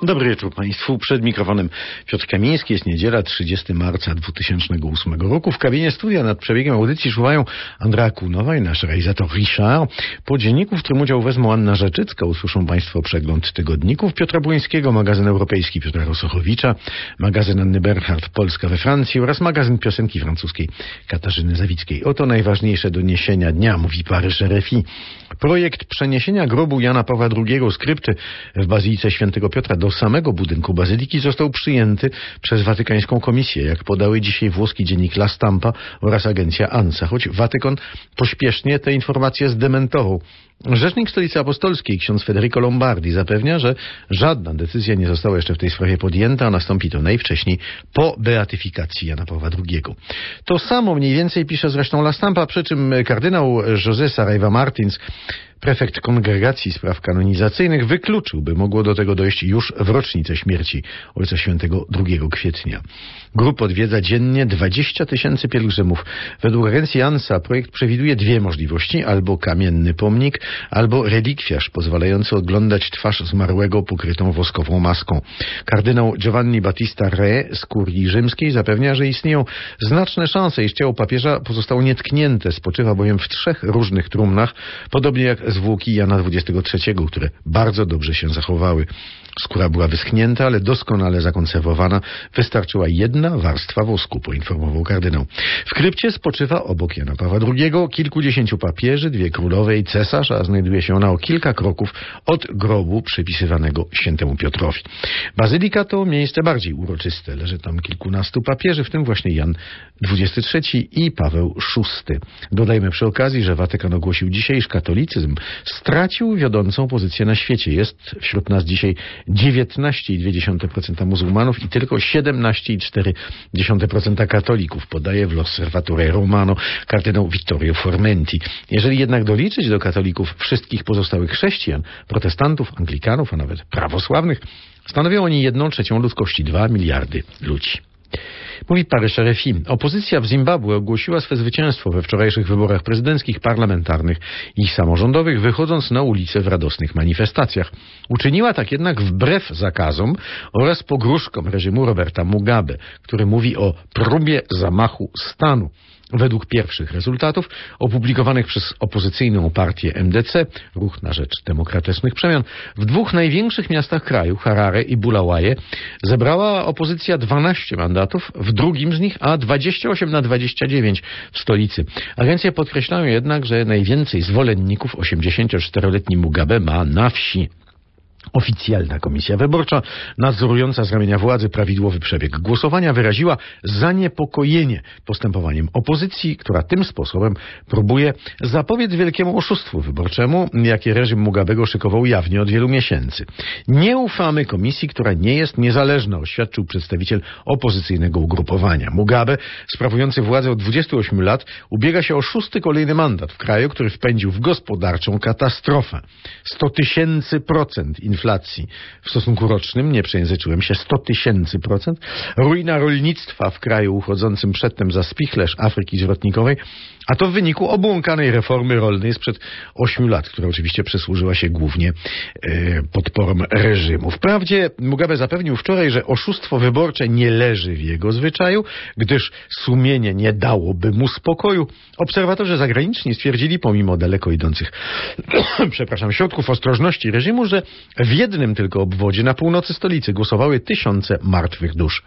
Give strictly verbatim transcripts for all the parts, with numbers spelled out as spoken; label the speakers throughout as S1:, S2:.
S1: Dobry wieczór Państwu. Przed mikrofonem Piotr Kamiński. Jest niedziela, trzydziestego marca dwa tysiące ósmego roku. W kabinie studia nad przebiegiem audycji czuwają Andrea Kunowa i nasz realizator Richard. Po dzienniku, w którym udział wezmą Anna Rzeczycka, usłyszą Państwo przegląd tygodników Piotra Błońskiego, magazyn europejski Piotra Rosochowicza, magazyn Anny Bernhard Polska we Francji oraz magazyn piosenki francuskiej Katarzyny Zawickiej. Oto najważniejsze doniesienia dnia, mówi Paryż R F I. Projekt przeniesienia grobu Jana Pawła drugiego z krypty w Bazylice Świętego Piotra do samego budynku bazyliki został przyjęty przez Watykańską Komisję, jak podały dzisiaj włoski dziennik La Stampa oraz agencja ANSA, choć Watykan pośpiesznie te informacje zdementował. Rzecznik Stolicy Apostolskiej, ksiądz Federico Lombardi, zapewnia, że żadna decyzja nie została jeszcze w tej sprawie podjęta, a nastąpi to najwcześniej po beatyfikacji Jana Pawła drugiego. To samo mniej więcej pisze zresztą La Stampa, przy czym kardynał José Saraiva Martins, prefekt Kongregacji Spraw Kanonizacyjnych, wykluczył, by mogło do tego dojść już w rocznicę śmierci Ojca Świętego drugiego kwietnia. Grób odwiedza dziennie dwadzieścia tysięcy pielgrzymów. Według agencji ANSA projekt przewiduje dwie możliwości: albo kamienny pomnik, albo relikwiarz pozwalający oglądać twarz zmarłego pokrytą woskową maską. Kardynał Giovanni Battista Re z kurii rzymskiej zapewnia, że istnieją znaczne szanse, iż ciało papieża pozostało nietknięte, spoczywa bowiem w trzech różnych trumnach, podobnie jak zwłoki Jana dwudziestego trzeciego, które bardzo dobrze się zachowały. Skóra była wyschnięta, ale doskonale zakonserwowana. Wystarczyła jedna warstwa wosku, poinformował kardynał. W krypcie spoczywa obok Jana Pawła drugiego kilkudziesięciu papieży, dwie królowe i cesarz, a znajduje się ona o kilka kroków od grobu przypisywanego świętemu Piotrowi. Bazylika to miejsce bardziej uroczyste. Leży tam kilkunastu papieży, w tym właśnie Jan dwudziesty trzeci i Paweł szósty. Dodajmy przy okazji, że Watykan ogłosił dzisiaj, iż katolicyzm stracił wiodącą pozycję na świecie. Jest wśród nas dzisiaj dziewiętnaście przecinek dwa procent muzułmanów i tylko siedemnaście przecinek cztery procent katolików, podaje w L'Osservatore Romano kardynał Vittorio Formenti. Jeżeli jednak doliczyć do katolików wszystkich pozostałych chrześcijan, protestantów, anglikanów, a nawet prawosławnych, stanowią oni jedną trzecią ludzkości, dwa miliardy ludzi. Mówi Paryż R F I. Opozycja w Zimbabwe ogłosiła swe zwycięstwo we wczorajszych wyborach prezydenckich, parlamentarnych i samorządowych, wychodząc na ulice w radosnych manifestacjach. Uczyniła tak jednak wbrew zakazom oraz pogróżkom reżimu Roberta Mugabe, który mówi o próbie zamachu stanu. Według pierwszych rezultatów, opublikowanych przez opozycyjną partię M D C, Ruch na Rzecz Demokratycznych Przemian, w dwóch największych miastach kraju, Harare i Bulawaje, zebrała opozycja dwanaście mandatów, w drugim z nich, a dwadzieścia osiem na dwadzieścia dziewięć w stolicy. Agencje podkreślają jednak, że najwięcej zwolenników osiemdziesięcioczteroletni Mugabe ma na wsi. Oficjalna komisja wyborcza, nadzorująca z ramienia władzy prawidłowy przebieg głosowania, wyraziła zaniepokojenie postępowaniem opozycji, która tym sposobem próbuje zapobiec wielkiemu oszustwu wyborczemu, jakie reżim Mugabego szykował jawnie od wielu miesięcy. Nie ufamy komisji, która nie jest niezależna, oświadczył przedstawiciel opozycyjnego ugrupowania. Mugabe, sprawujący władzę od dwudziestu ośmiu lat, ubiega się o szósty kolejny mandat w kraju, który wpędził w gospodarczą katastrofę. sto tysięcy procent inflacji w stosunku rocznym, nie przejęzyczyłem się, sto tysięcy procent, ruina rolnictwa w kraju uchodzącym przedtem za spichlerz Afryki Zwrotnikowej, a to w wyniku obłąkanej reformy rolnej sprzed ośmiu lat, która oczywiście przysłużyła się głównie e, podporom reżimu. Wprawdzie Mugabe zapewnił wczoraj, że oszustwo wyborcze nie leży w jego zwyczaju, gdyż sumienie nie dałoby mu spokoju. Obserwatorzy zagraniczni stwierdzili, pomimo daleko idących przepraszam, środków ostrożności reżimu, że w jednym tylko obwodzie na północy stolicy głosowały tysiące martwych dusz.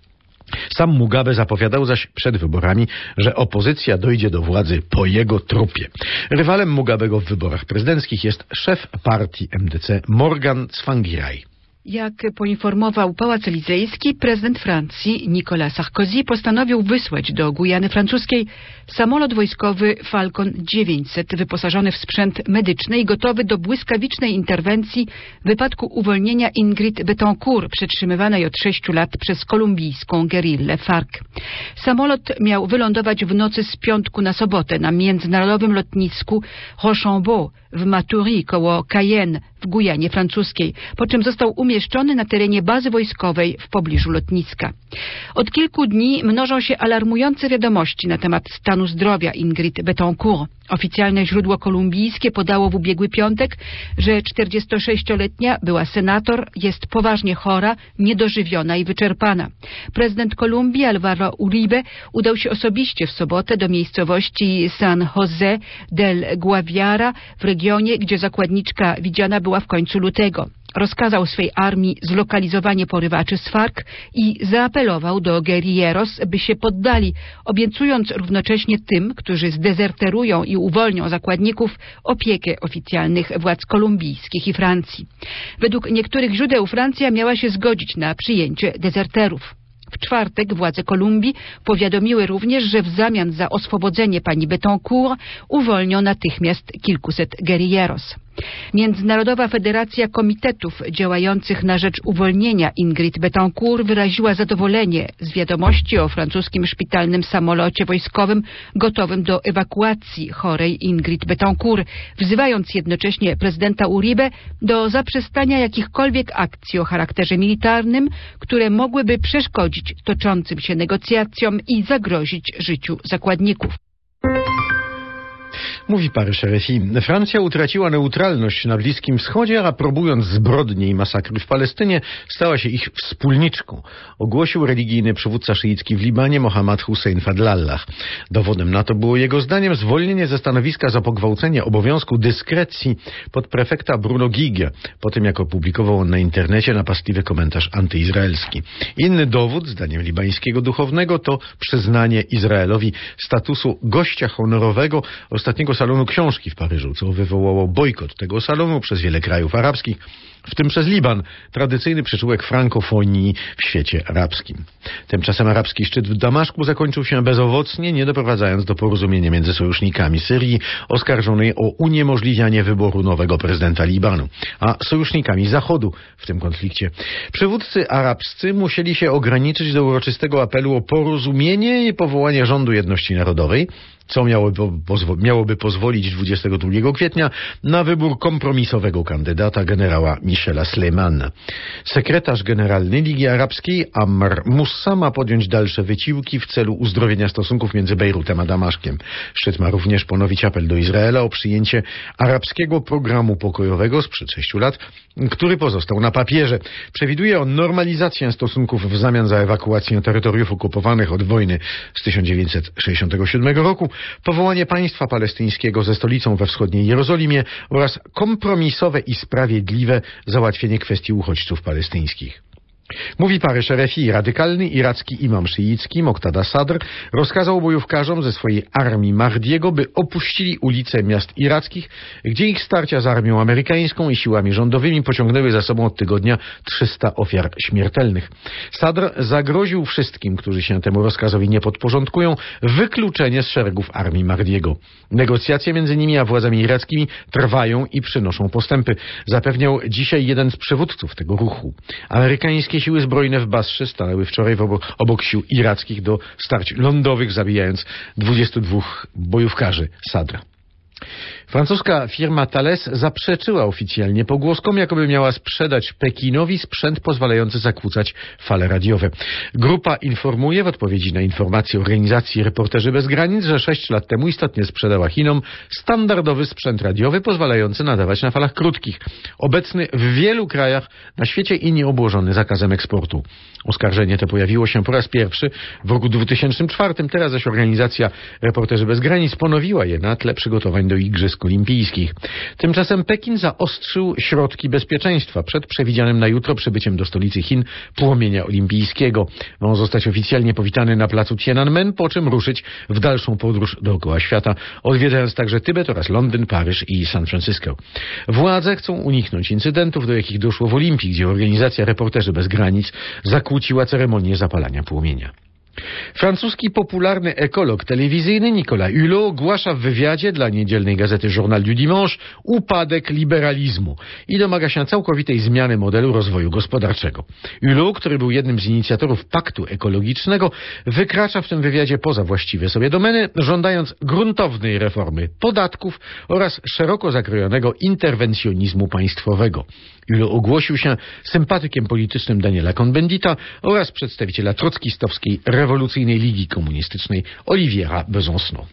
S1: Sam Mugabe zapowiadał zaś przed wyborami, że opozycja dojdzie do władzy po jego trupie. Rywalem Mugabego w wyborach prezydenckich jest szef partii M D C Morgan Tsvangirai.
S2: Jak poinformował Pałac Elizejski, prezydent Francji Nicolas Sarkozy postanowił wysłać do Gujany Francuskiej samolot wojskowy Falcon dziewięćset wyposażony w sprzęt medyczny i gotowy do błyskawicznej interwencji w wypadku uwolnienia Ingrid Betancourt, przetrzymywanej od sześciu lat przez kolumbijską gerillę FARC. Samolot miał wylądować w nocy z piątku na sobotę na międzynarodowym lotnisku Rochambeau w Matoury koło Cayenne w Gujanie Francuskiej, po czym został umieszczony zamieszczony na terenie bazy wojskowej w pobliżu lotniska. Od kilku dni mnożą się alarmujące wiadomości na temat stanu zdrowia Ingrid Betancourt. Oficjalne źródło kolumbijskie podało w ubiegły piątek, że czterdziestosześcioletnia była senator jest poważnie chora, niedożywiona i wyczerpana. Prezydent Kolumbii Álvaro Uribe udał się osobiście w sobotę do miejscowości San José del Guaviare w regionie, gdzie zakładniczka widziana była w końcu lutego. Rozkazał swej armii zlokalizowanie porywaczy z FARC i zaapelował do guerilleros, by się poddali, obiecując równocześnie tym, którzy zdezerterują i uwolnią zakładników, opiekę oficjalnych władz kolumbijskich i Francji. Według niektórych źródeł Francja miała się zgodzić na przyjęcie dezerterów. W czwartek władze Kolumbii powiadomiły również, że w zamian za oswobodzenie pani Betancourt uwolnią natychmiast kilkuset guerilleros. Międzynarodowa Federacja Komitetów działających na rzecz uwolnienia Ingrid Betancourt wyraziła zadowolenie z wiadomości o francuskim szpitalnym samolocie wojskowym gotowym do ewakuacji chorej Ingrid Betancourt, wzywając jednocześnie prezydenta Uribe do zaprzestania jakichkolwiek akcji o charakterze militarnym, które mogłyby przeszkodzić toczącym się negocjacjom i zagrozić życiu zakładników.
S1: Mówi Paryż R F I. Francja utraciła neutralność na Bliskim Wschodzie, a próbując zbrodnie i masakry w Palestynie, stała się ich wspólniczką, ogłosił religijny przywódca szyicki w Libanie Mohammad Hussein Fadlallah. Dowodem na to było jego zdaniem zwolnienie ze stanowiska za pogwałcenie obowiązku dyskrecji podprefekta Bruno Gige, po tym jak opublikował on na internecie napastliwy komentarz antyizraelski. Inny dowód, zdaniem libańskiego duchownego, to przyznanie Izraelowi statusu gościa honorowego ostatniego salonu książki w Paryżu, co wywołało bojkot tego salonu przez wiele krajów arabskich, w tym przez Liban, tradycyjny przyczółek frankofonii w świecie arabskim. Tymczasem arabski szczyt w Damaszku zakończył się bezowocnie, nie doprowadzając do porozumienia między sojusznikami Syrii, oskarżonej o uniemożliwianie wyboru nowego prezydenta Libanu, a sojusznikami Zachodu w tym konflikcie. Przywódcy arabscy musieli się ograniczyć do uroczystego apelu o porozumienie i powołanie rządu jedności narodowej, co miałoby, pozwo- miałoby pozwolić dwudziestego drugiego kwietnia na wybór kompromisowego kandydata generała Michela Sleymana. Sekretarz generalny Ligi Arabskiej Ammar Moussa ma podjąć dalsze wysiłki w celu uzdrowienia stosunków między Bejrutem a Damaszkiem. Szczyt ma również ponowić apel do Izraela o przyjęcie arabskiego programu pokojowego sprzed sześciu lat, który pozostał na papierze. Przewiduje on normalizację stosunków w zamian za ewakuację terytoriów okupowanych od wojny z tysiąc dziewięćset sześćdziesiątego siódmego roku, powołanie państwa palestyńskiego ze stolicą we wschodniej Jerozolimie oraz kompromisowe i sprawiedliwe załatwienie kwestii uchodźców palestyńskich. Mówi Paryż R F I. Radykalny iracki imam szyicki Moqtada Sadr rozkazał bojówkarzom ze swojej armii Mahdiego, by opuścili ulice miast irackich, gdzie ich starcia z armią amerykańską i siłami rządowymi pociągnęły za sobą od tygodnia trzysta ofiar śmiertelnych. Sadr zagroził wszystkim, którzy się temu rozkazowi nie podporządkują, wykluczenie z szeregów armii Mahdiego. Negocjacje między nimi a władzami irackimi trwają i przynoszą postępy, zapewniał dzisiaj jeden z przywódców tego ruchu. Amerykańskie siły zbrojne w Basrze stanęły wczoraj obok, obok sił irackich do starć lądowych, zabijając dwudziestu dwóch bojówkarzy Sadra. Francuska firma Thales zaprzeczyła oficjalnie pogłoskom, jakoby miała sprzedać Pekinowi sprzęt pozwalający zakłócać fale radiowe. Grupa informuje w odpowiedzi na informacje organizacji Reporterzy Bez Granic, że sześć lat temu istotnie sprzedała Chinom standardowy sprzęt radiowy pozwalający nadawać na falach krótkich, obecny w wielu krajach na świecie i nieobłożony zakazem eksportu. Oskarżenie to pojawiło się po raz pierwszy w roku dwutysięcznym czwartym, teraz zaś organizacja Reporterzy Bez Granic ponowiła je na tle przygotowań do Igrzysk Olimpijskich. Tymczasem Pekin zaostrzył środki bezpieczeństwa przed przewidzianym na jutro przybyciem do stolicy Chin płomienia olimpijskiego. Ma on zostać oficjalnie powitany na placu Tiananmen, po czym ruszyć w dalszą podróż dookoła świata, odwiedzając także Tybet oraz Londyn, Paryż i San Francisco. Władze chcą uniknąć incydentów, do jakich doszło w Olimpii, gdzie organizacja Reporterzy Bez Granic zakłóciła ceremonię zapalania płomienia. Francuski popularny ekolog telewizyjny Nicolas Hulot ogłasza w wywiadzie dla niedzielnej gazety Journal du Dimanche upadek liberalizmu i domaga się całkowitej zmiany modelu rozwoju gospodarczego. Hulot, który był jednym z inicjatorów paktu ekologicznego, wykracza w tym wywiadzie poza właściwe sobie domeny, żądając gruntownej reformy podatków oraz szeroko zakrojonego interwencjonizmu państwowego. Hulot ogłosił się sympatykiem politycznym Daniela Cohn-Bendita oraz przedstawiciela trockistowskiej rewolucyjnej Ligi Komunistycznej Oliviera Besancenot.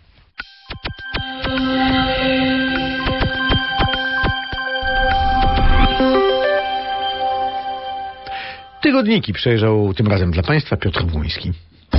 S1: Tygodniki przejrzał tym razem dla Państwa Piotr Błoński.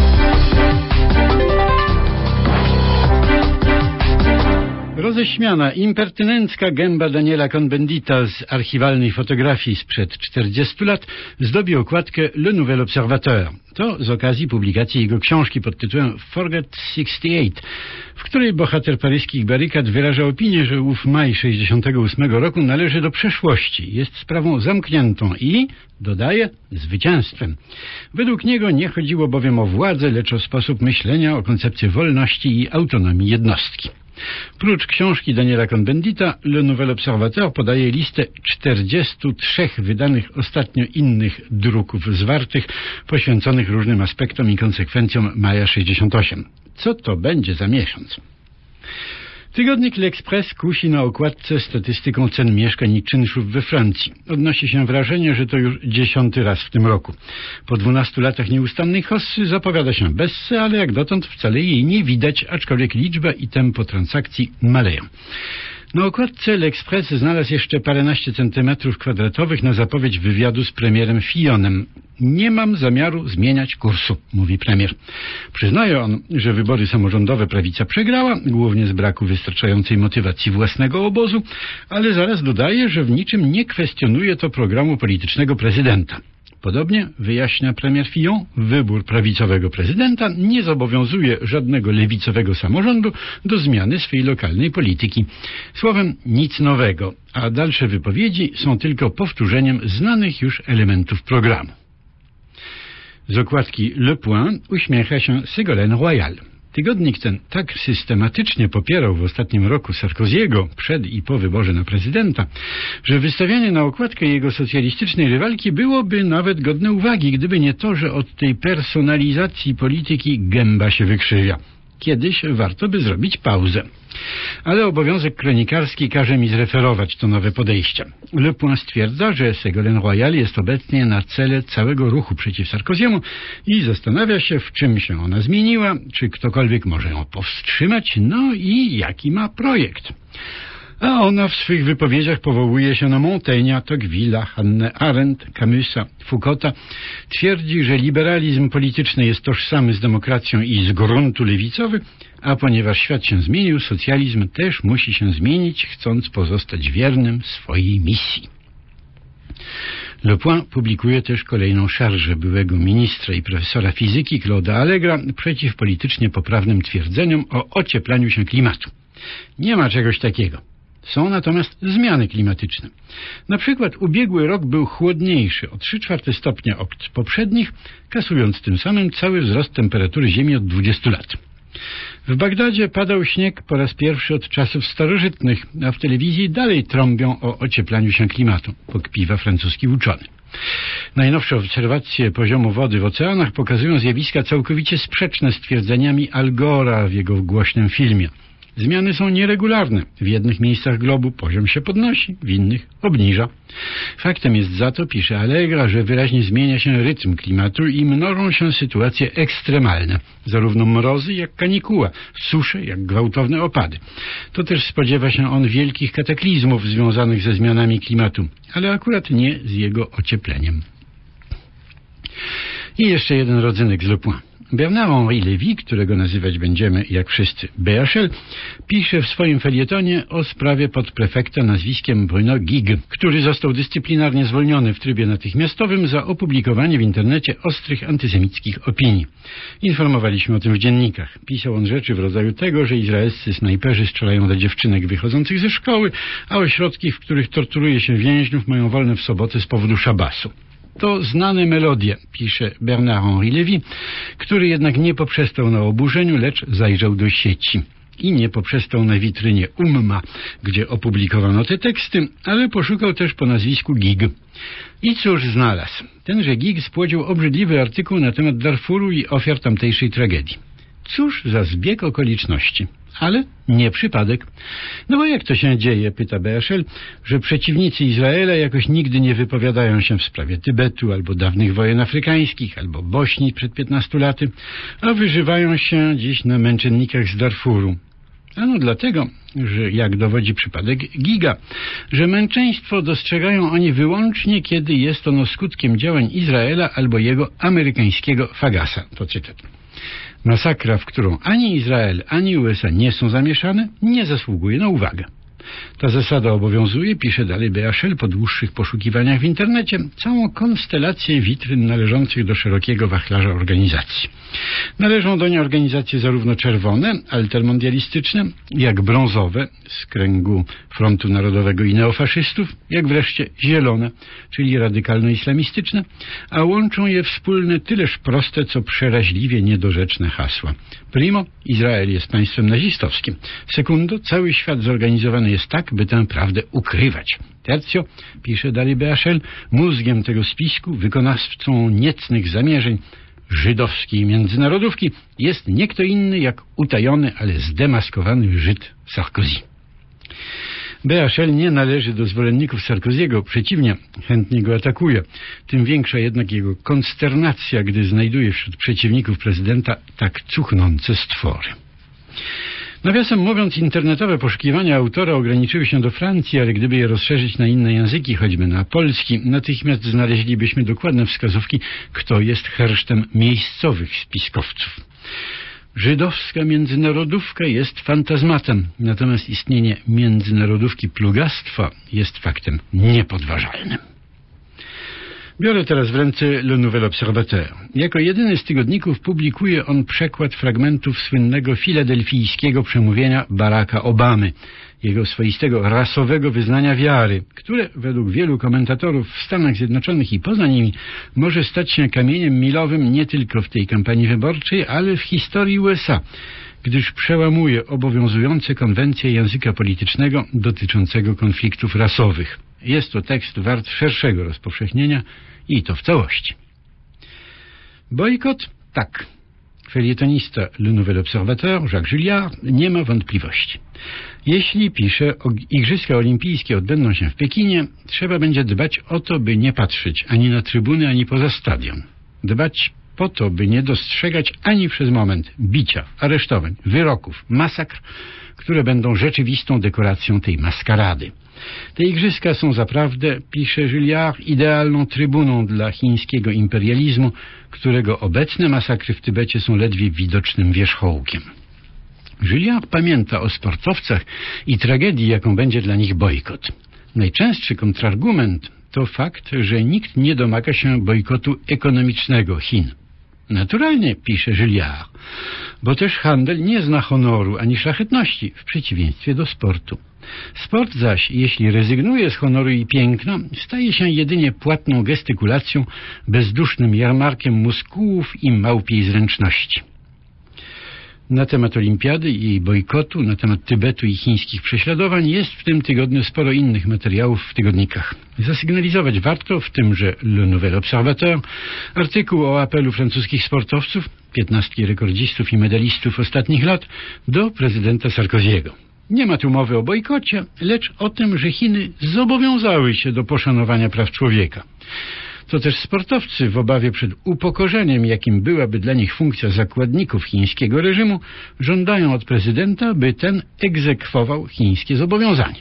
S3: Roześmiana, impertynencka gęba Daniela Cohn-Bendita z archiwalnej fotografii sprzed czterdziestu lat zdobi okładkę Le Nouvel Observateur. To z okazji publikacji jego książki pod tytułem Forget sześćdziesiąt osiem, w której bohater paryskich barykad wyraża opinię, że ów maj sześćdziesiątego ósmego roku należy do przeszłości, jest sprawą zamkniętą i, dodaje, zwycięstwem. Według niego nie chodziło bowiem o władzę, lecz o sposób myślenia, o koncepcję wolności i autonomii jednostki. Prócz książki Daniela Cohn-Bendita, Le Nouvel Observateur podaje listę czterdziestu trzech wydanych ostatnio innych druków zwartych, poświęconych różnym aspektom i konsekwencjom maja sześćdziesiątego ósmego. Co to będzie za miesiąc? Tygodnik L'Express kusi na okładce statystyką cen mieszkań i czynszów we Francji. Odnosi się wrażenie, że to już dziesiąty raz w tym roku. Po dwunastu latach nieustannej hossy zapowiada się bessę, ale jak dotąd wcale jej nie widać, aczkolwiek liczba i tempo transakcji maleją. Na okładce L'Express znalazł jeszcze paręnaście centymetrów kwadratowych na zapowiedź wywiadu z premierem Fillonem. Nie mam zamiaru zmieniać kursu, mówi premier. Przyznaje on, że wybory samorządowe prawica przegrała, głównie z braku wystarczającej motywacji własnego obozu, ale zaraz dodaje, że w niczym nie kwestionuje to programu politycznego prezydenta. Podobnie, wyjaśnia premier Fillon, wybór prawicowego prezydenta nie zobowiązuje żadnego lewicowego samorządu do zmiany swej lokalnej polityki. Słowem, nic nowego, a dalsze wypowiedzi są tylko powtórzeniem znanych już elementów programu. Z okładki Le Point uśmiecha się Ségolène Royal. Tygodnik ten tak systematycznie popierał w ostatnim roku Sarkoziego przed i po wyborze na prezydenta, że wystawianie na okładkę jego socjalistycznej rywalki byłoby nawet godne uwagi, gdyby nie to, że od tej personalizacji polityki gęba się wykrzywia. Kiedyś warto by zrobić pauzę. Ale obowiązek kronikarski każe mi zreferować to nowe podejście. Le Point stwierdza, że Ségolène Royal jest obecnie na czele całego ruchu przeciw Sarkoziemu i zastanawia się, w czym się ona zmieniła, czy ktokolwiek może ją powstrzymać, no i jaki ma projekt. A ona w swych wypowiedziach powołuje się na Montaigne'a, Tocqueville'a, Hannę Arendt, Camusa, Foucaulta. Twierdzi, że liberalizm polityczny jest tożsamy z demokracją i z gruntu lewicowy, a ponieważ świat się zmienił, socjalizm też musi się zmienić, chcąc pozostać wiernym swojej misji. Le Point publikuje też kolejną szarżę byłego ministra i profesora fizyki Claude'a Allegra przeciw politycznie poprawnym twierdzeniom o ocieplaniu się klimatu. Nie ma czegoś takiego. Są natomiast zmiany klimatyczne. Na przykład ubiegły rok był chłodniejszy o trzy czwarte stopnia od poprzednich, kasując tym samym cały wzrost temperatury Ziemi od dwudziestu lat. W Bagdadzie padał śnieg po raz pierwszy od czasów starożytnych, a w telewizji dalej trąbią o ocieplaniu się klimatu, pokpiwa francuski uczony. Najnowsze obserwacje poziomu wody w oceanach pokazują zjawiska całkowicie sprzeczne z twierdzeniami Al Gore'a w jego głośnym filmie. Zmiany są nieregularne. W jednych miejscach globu poziom się podnosi, w innych obniża. Faktem jest za to, pisze Allegra, że wyraźnie zmienia się rytm klimatu i mnożą się sytuacje ekstremalne. Zarówno mrozy jak kanikuła, susze jak gwałtowne opady. To też spodziewa się on wielkich kataklizmów związanych ze zmianami klimatu, ale akurat nie z jego ociepleniem. I jeszcze jeden rodzynek z Le Point. Bernard-Henri Lévy, którego nazywać będziemy, jak wszyscy, B H L, pisze w swoim felietonie o sprawie podprefekta nazwiskiem Bruno Gigues, który został dyscyplinarnie zwolniony w trybie natychmiastowym za opublikowanie w internecie ostrych antysemickich opinii. Informowaliśmy o tym w dziennikach. Pisał on rzeczy w rodzaju tego, że izraelscy snajperzy strzelają do dziewczynek wychodzących ze szkoły, a ośrodki, w których torturuje się więźniów, mają wolne w sobotę z powodu szabasu. To znane melodie, pisze Bernard-Henri Lévy, który jednak nie poprzestał na oburzeniu, lecz zajrzał do sieci. I nie poprzestał na witrynie Umma, gdzie opublikowano te teksty, ale poszukał też po nazwisku Gig. I cóż znalazł? Tenże Gig spłodził obrzydliwy artykuł na temat Darfuru i ofiar tamtejszej tragedii. Cóż za zbieg okoliczności. Ale nie przypadek. No bo jak to się dzieje, pyta B H L, że przeciwnicy Izraela jakoś nigdy nie wypowiadają się w sprawie Tybetu, albo dawnych wojen afrykańskich, albo Bośni przed piętnastu laty, a wyżywają się dziś na męczennikach z Darfuru. Ano dlatego, że jak dowodzi przypadek Giga, że męczeństwo dostrzegają oni wyłącznie, kiedy jest ono skutkiem działań Izraela albo jego amerykańskiego Fagasa. To cytat. Masakra, w którą ani Izrael, ani U S A nie są zamieszane, nie zasługuje na uwagę. Ta zasada obowiązuje, pisze dalej B H L, po dłuższych poszukiwaniach w internecie, całą konstelację witryn należących do szerokiego wachlarza organizacji. Należą do niej organizacje zarówno czerwone, altermondialistyczne, jak brązowe, z kręgu Frontu Narodowego i neofaszystów, jak wreszcie zielone, czyli radykalno-islamistyczne, a łączą je wspólne tyleż proste, co przeraźliwie niedorzeczne hasła. Primo, Izrael jest państwem nazistowskim. Secundo, cały świat zorganizowany jest tak, by tę prawdę ukrywać. Tercio, pisze dalej B H L, mózgiem tego spisku, wykonawcą niecnych zamierzeń żydowskiej międzynarodówki jest nie kto inny jak utajony, ale zdemaskowany Żyd Sarkozy. B H L nie należy do zwolenników Sarkoziego, przeciwnie, chętnie go atakuje. Tym większa jednak jego konsternacja, gdy znajduje wśród przeciwników prezydenta tak cuchnące stwory. Nawiasem mówiąc, internetowe poszukiwania autora ograniczyły się do Francji, ale gdyby je rozszerzyć na inne języki, choćby na polski, natychmiast znaleźlibyśmy dokładne wskazówki, kto jest hersztem miejscowych spiskowców. Żydowska międzynarodówka jest fantazmatem, natomiast istnienie międzynarodówki plugastwa jest faktem niepodważalnym. Biorę teraz w ręce Le Nouvel Observateur. Jako jedyny z tygodników publikuje on przekład fragmentów słynnego filadelfijskiego przemówienia Baracka Obamy, jego swoistego rasowego wyznania wiary, które według wielu komentatorów w Stanach Zjednoczonych i poza nimi może stać się kamieniem milowym nie tylko w tej kampanii wyborczej, ale w historii U S A, gdyż przełamuje obowiązujące konwencje języka politycznego dotyczącego konfliktów rasowych. Jest to tekst wart szerszego rozpowszechnienia i to w całości. Bojkot? Tak. Felietonista Le Nouvel Observateur, Jacques Julliard, nie ma wątpliwości. Jeśli, pisze, Igrzyska Olimpijskie odbędą się w Pekinie, trzeba będzie dbać o to, by nie patrzeć ani na trybuny, ani poza stadion. Dbać po to, by nie dostrzegać ani przez moment bicia, aresztowań, wyroków, masakr, które będą rzeczywistą dekoracją tej maskarady. Te igrzyska są zaprawdę, pisze Julliard, idealną trybuną dla chińskiego imperializmu, którego obecne masakry w Tybecie są ledwie widocznym wierzchołkiem. Julliard pamięta o sportowcach i tragedii, jaką będzie dla nich bojkot. Najczęstszy kontrargument to fakt, że nikt nie domaga się bojkotu ekonomicznego Chin. Naturalnie, pisze Julliard, bo też handel nie zna honoru ani szlachetności, w przeciwieństwie do sportu. Sport zaś, jeśli rezygnuje z honoru i piękna, staje się jedynie płatną gestykulacją, bezdusznym jarmarkiem muskułów i małpiej zręczności. Na temat olimpiady i jej bojkotu, na temat Tybetu i chińskich prześladowań jest w tym tygodniu sporo innych materiałów w tygodnikach. Zasygnalizować warto w tymże Le Nouvel Observateur artykuł o apelu francuskich sportowców, piętnastki rekordzistów i medalistów ostatnich lat, do prezydenta Sarkoziego. Nie ma tu mowy o bojkocie, lecz o tym, że Chiny zobowiązały się do poszanowania praw człowieka. To też sportowcy w obawie przed upokorzeniem, jakim byłaby dla nich funkcja zakładników chińskiego reżimu, żądają od prezydenta, by ten egzekwował chińskie zobowiązania.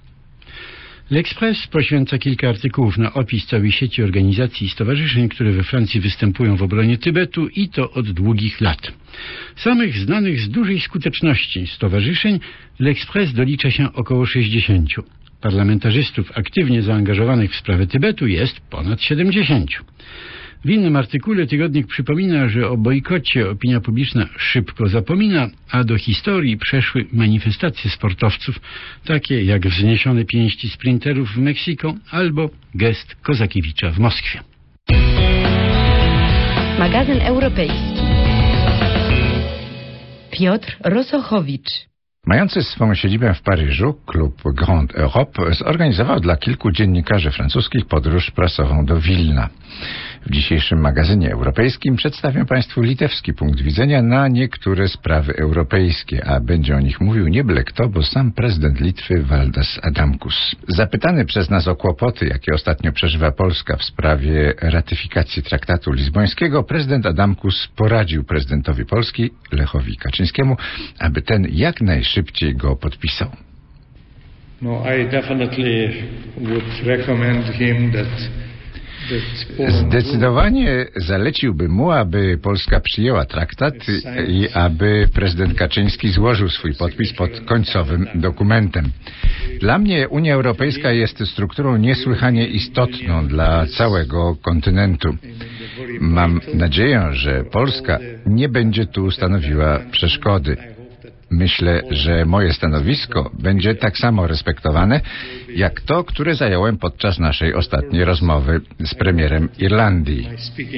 S3: L'Express poświęca kilka artykułów na opis całej sieci organizacji i stowarzyszeń, które we Francji występują w obronie Tybetu i to od długich lat. Samych znanych z dużej skuteczności stowarzyszeń L'Express dolicza się około sześćdziesięciu. Parlamentarzystów aktywnie zaangażowanych w sprawę Tybetu jest ponad siedemdziesięciu. W innym artykule tygodnik przypomina, że o bojkocie opinia publiczna szybko zapomina, a do historii przeszły manifestacje sportowców, takie jak wzniesione pięści sprinterów w Meksyku albo gest Kozakiewicza w Moskwie.
S4: Magazyn Europejski. Piotr Rosochowicz.
S5: Mający swą siedzibę w Paryżu, klub Grande Europe zorganizował dla kilku dziennikarzy francuskich podróż prasową do Wilna. W dzisiejszym magazynie europejskim przedstawię Państwu litewski punkt widzenia na niektóre sprawy europejskie, a będzie o nich mówił nie byle kto, bo sam prezydent Litwy Valdas Adamkus. Zapytany przez nas o kłopoty, jakie ostatnio przeżywa Polska w sprawie ratyfikacji traktatu lizbońskiego, prezydent Adamkus poradził prezydentowi Polski, Lechowi Kaczyńskiemu, aby ten jak najszybciej go podpisał.
S6: No, I definitely would recommend him that
S5: Zdecydowanie zaleciłbym mu, aby Polska przyjęła traktat i aby prezydent Kaczyński złożył swój podpis pod końcowym dokumentem. Dla mnie Unia Europejska jest strukturą niesłychanie istotną dla całego kontynentu. Mam nadzieję, że Polska nie będzie tu stanowiła przeszkody. Myślę, że moje stanowisko będzie tak samo respektowane, jak to, które zająłem podczas naszej ostatniej rozmowy z premierem Irlandii.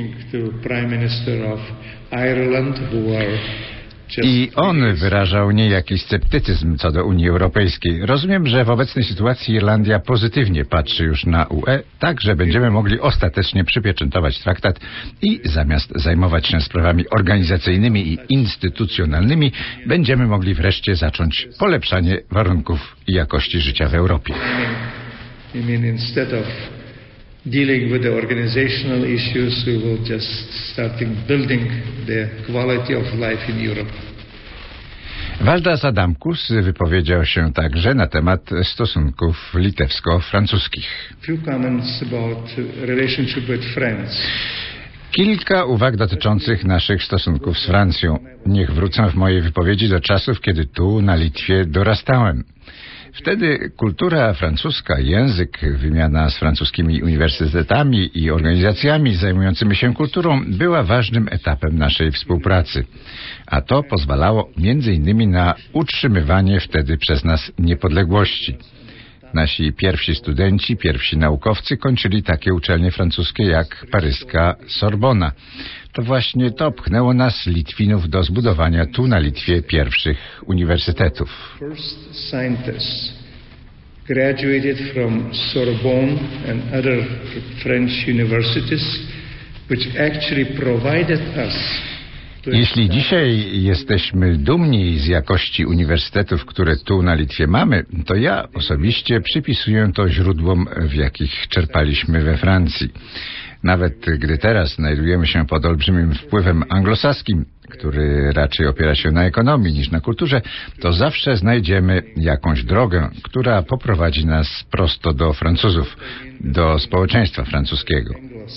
S5: I on wyrażał niejaki sceptycyzm co do Unii Europejskiej. Rozumiem, że w obecnej sytuacji Irlandia pozytywnie patrzy już na U E, tak że będziemy mogli ostatecznie przypieczętować traktat i zamiast zajmować się sprawami organizacyjnymi i instytucjonalnymi, będziemy mogli wreszcie zacząć polepszanie warunków i jakości życia w Europie.
S6: I mean, instead of dealing with the organizational issues, we will just starting building the quality of life in Europe.
S5: Valdas Adamkus wypowiedział się także na temat stosunków litewsko-francuskich.
S6: Few comments about relationship with France.
S5: Kilka uwag dotyczących naszych stosunków z Francją. Niech wrócę w mojej wypowiedzi do czasów, kiedy tu na Litwie dorastałem. Wtedy kultura francuska, język, wymiana z francuskimi uniwersytetami i organizacjami zajmującymi się kulturą była ważnym etapem naszej współpracy. A to pozwalało między innymi na utrzymywanie wtedy przez nas niepodległości. Nasi pierwsi studenci, pierwsi naukowcy kończyli takie uczelnie francuskie jak paryska Sorbona. To właśnie to pchnęło nas, Litwinów, do zbudowania tu na Litwie pierwszych uniwersytetów.
S6: First scientists graduated from Sorbonne and other French universities, which actually provided us.
S5: Jeśli dzisiaj jesteśmy dumni z jakości uniwersytetów, które tu na Litwie mamy, to ja osobiście przypisuję to źródłom, w jakich czerpaliśmy we Francji. Nawet gdy teraz znajdujemy się pod olbrzymim wpływem anglosaskim, który raczej opiera się na ekonomii niż na kulturze, to zawsze znajdziemy jakąś drogę, która poprowadzi nas prosto do Francuzów, do społeczeństwa francuskiego.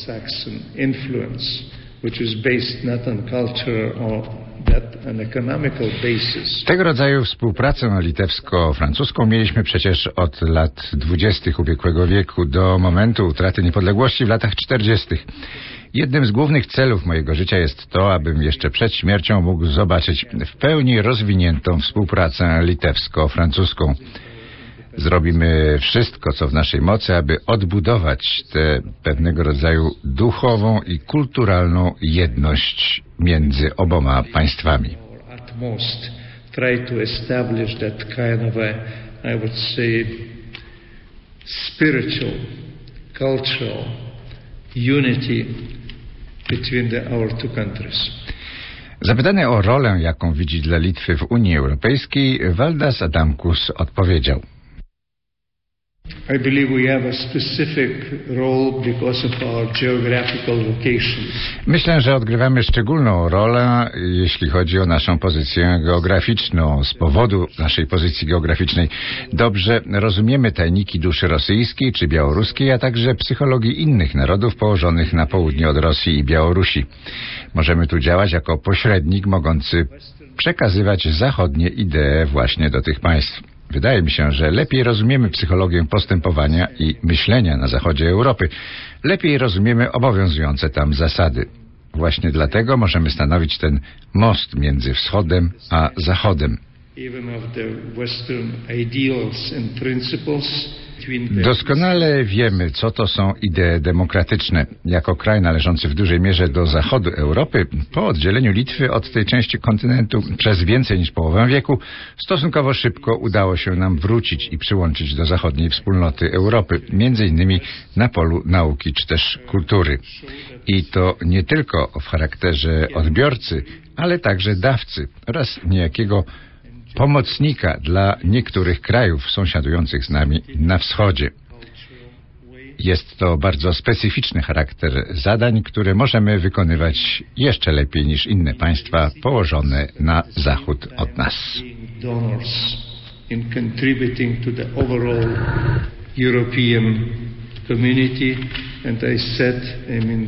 S6: Which is based not on culture or that an economical basis.
S5: Tego rodzaju współpracę litewsko-francuską mieliśmy przecież od lat dwudziestych ubiegłego wieku do momentu utraty niepodległości w latach czterdziestych. Jednym z głównych celów mojego życia jest to, abym jeszcze przed śmiercią mógł zobaczyć w pełni rozwiniętą współpracę litewsko-francuską. Zrobimy wszystko, co w naszej mocy, aby odbudować tę pewnego rodzaju duchową i kulturalną jedność między oboma państwami.
S6: Try to establish that kind of a, I would say, spiritual, cultural unity between the, our two countries.
S5: Zapytany o rolę, jaką widzi dla Litwy w Unii Europejskiej, Valdas Adamkus odpowiedział:
S6: I believe we have a specific role because of our geographical location.
S5: Myślę, że odgrywamy szczególną rolę, jeśli chodzi o naszą pozycję geograficzną. Z powodu naszej pozycji geograficznej dobrze rozumiemy tajniki duszy rosyjskiej czy białoruskiej, a także psychologii innych narodów położonych na południe od Rosji i Białorusi. Możemy tu działać jako pośrednik mogący przekazywać zachodnie idee właśnie do tych państw. Wydaje mi się, że lepiej rozumiemy psychologię postępowania i myślenia na zachodzie Europy. Lepiej rozumiemy obowiązujące tam zasady. Właśnie dlatego możemy stanowić ten most między wschodem a zachodem.
S6: Even of the Western ideals and principles,
S5: Doskonale wiemy, co to są idee demokratyczne. Jako kraj należący w dużej mierze do zachodu Europy, po oddzieleniu Litwy od tej części kontynentu przez więcej niż połowę wieku, stosunkowo szybko udało się nam wrócić i przyłączyć do zachodniej wspólnoty Europy, między innymi na polu nauki czy też kultury. I to nie tylko w charakterze odbiorcy, ale także dawcy oraz niejakiego pomocnika dla niektórych krajów sąsiadujących z nami na wschodzie. Jest to bardzo specyficzny charakter zadań, które możemy wykonywać jeszcze lepiej niż inne państwa położone na zachód od nas.
S6: In contributing to the overall European community, and I said, I mean,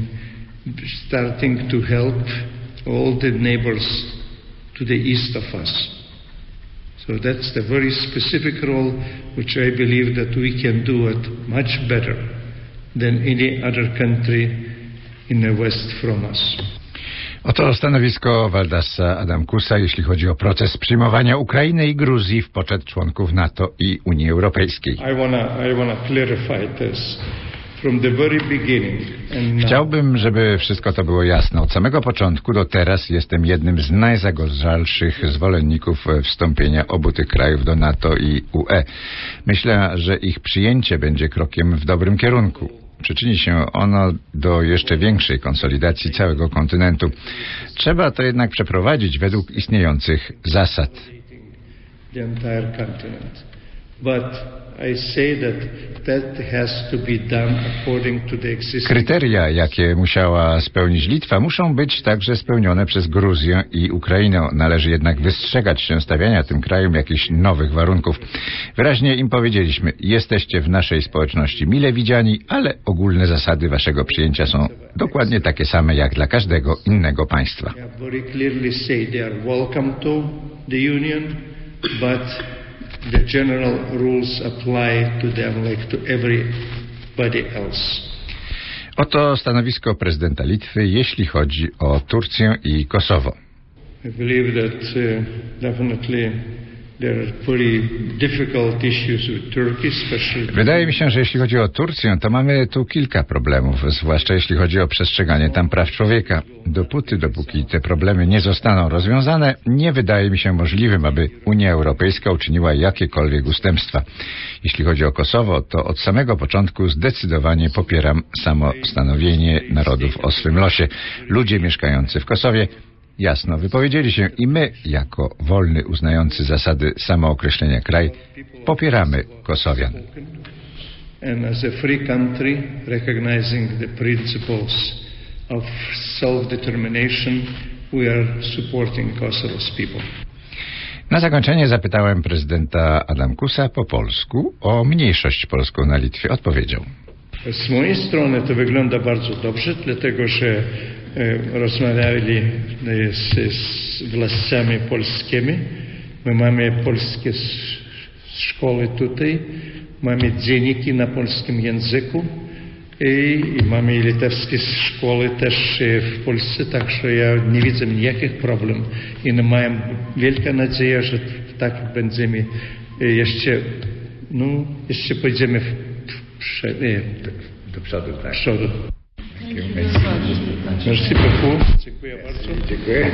S6: starting to help all the neighbors to the east of us. So that's the very specific role which I believe that we can do it much better than any other country in the west from us.
S5: Oto stanowisko Valdasa Adamkusa, jeśli chodzi o proces przyjmowania Ukrainy i Gruzji w poczet członków NATO i Unii Europejskiej.
S6: I wanna, I wanna clarify this. From the very beginning and now.
S5: Chciałbym, żeby wszystko to było jasne. Od samego początku do teraz jestem jednym z najzagorzalszych zwolenników wstąpienia obu tych krajów do NATO i U E. Myślę, że ich przyjęcie będzie krokiem w dobrym kierunku. Przyczyni się ono do jeszcze większej konsolidacji całego kontynentu. Trzeba to jednak przeprowadzić według istniejących zasad.
S6: The entire continent. But I say that that has to be done according to the existing...
S5: Kryteria, jakie musiała spełnić Litwa, muszą być także spełnione przez Gruzję i Ukrainę. Należy jednak wystrzegać się stawiania tym krajom jakichś nowych warunków. Wyraźnie im powiedzieliśmy, jesteście w naszej społeczności mile widziani, ale ogólne zasady waszego przyjęcia są dokładnie takie same jak dla każdego innego państwa.
S6: Very clearly say they are welcome to the Union, but the general rules apply to them like to everybody else.
S5: Oto stanowisko prezydenta Litwy, jeśli chodzi o Turcję i Kosowo.
S6: I believe that uh, definitely there are pretty difficult issues with Turkey, especially...
S5: Wydaje mi się, że jeśli chodzi o Turcję, to mamy tu kilka problemów, zwłaszcza jeśli chodzi o przestrzeganie tam praw człowieka. Dopóty, dopóki te problemy nie zostaną rozwiązane, nie wydaje mi się możliwym, aby Unia Europejska uczyniła jakiekolwiek ustępstwa. Jeśli chodzi o Kosowo, to od samego początku zdecydowanie popieram samostanowienie narodów o swym losie. Ludzie mieszkający w Kosowie jasno wypowiedzieli się i my, jako wolny uznający zasady samookreślenia kraj, popieramy Kosowian.
S6: And as a free country, recognizing the principles of self-determination, we are supporting Kosovo's people.
S5: Na zakończenie zapytałem prezydenta Adamkusa po polsku o mniejszość polską na Litwie. Odpowiedział.
S6: Z mojej strony to wygląda bardzo dobrze, dlatego że rozmawiali z, z władzami polskimi. My mamy polskie szkoły tutaj, mamy dzienniki na polskim języku i, i mamy litewskie szkoły też w Polsce, także ja nie widzę nijakich problemów i mam wielką nadzieję, że tak będziemy jeszcze, no, jeszcze pójdziemy w, w, w, do przodu. Tak. przodu. Merci beaucoup. Dziękuję bardzo. Dziękuję.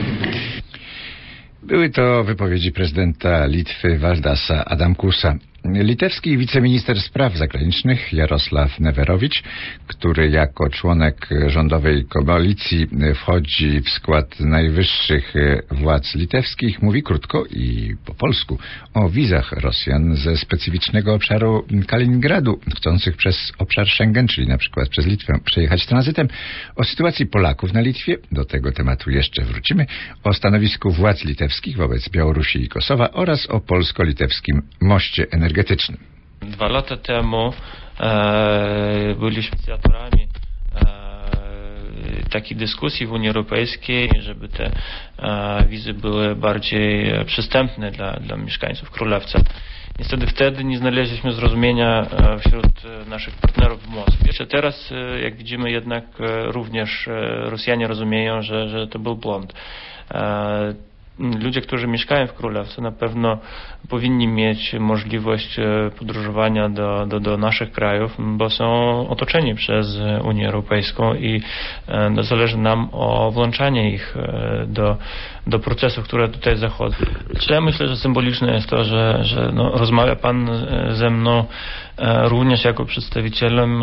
S5: Były to wypowiedzi prezydenta Litwy Valdasa Adamkusa. Litewski wiceminister spraw zagranicznych Jarosław Neverowicz, który jako członek rządowej koalicji wchodzi w skład najwyższych władz litewskich, mówi krótko i po polsku o wizach Rosjan ze specyficznego obszaru Kaliningradu, chcących przez obszar Schengen, czyli na przykład przez Litwę, przejechać tranzytem, o sytuacji Polaków na Litwie, do tego tematu jeszcze wrócimy, o stanowisku władz litewskich wobec Białorusi i Kosowa oraz o polsko-litewskim moście energetycznym.
S7: Dwa lata temu e, byliśmy inicjatorami e, takiej dyskusji w Unii Europejskiej, żeby te e, wizy były bardziej przystępne dla, dla mieszkańców Królewca. Niestety wtedy nie znaleźliśmy zrozumienia e, wśród naszych partnerów w Moskwie. Jeszcze teraz, e, jak widzimy, jednak e, również e, Rosjanie rozumieją, że, że to był błąd. E, ludzie, którzy mieszkają w Królewcu, na pewno powinni mieć możliwość podróżowania do, do, do naszych krajów, bo są otoczeni przez Unię Europejską i no, zależy nam o włączanie ich do, do procesów, które tutaj zachodzą. Ja myślę, że symboliczne jest to, że, że no, rozmawia Pan ze mną również jako przedstawicielem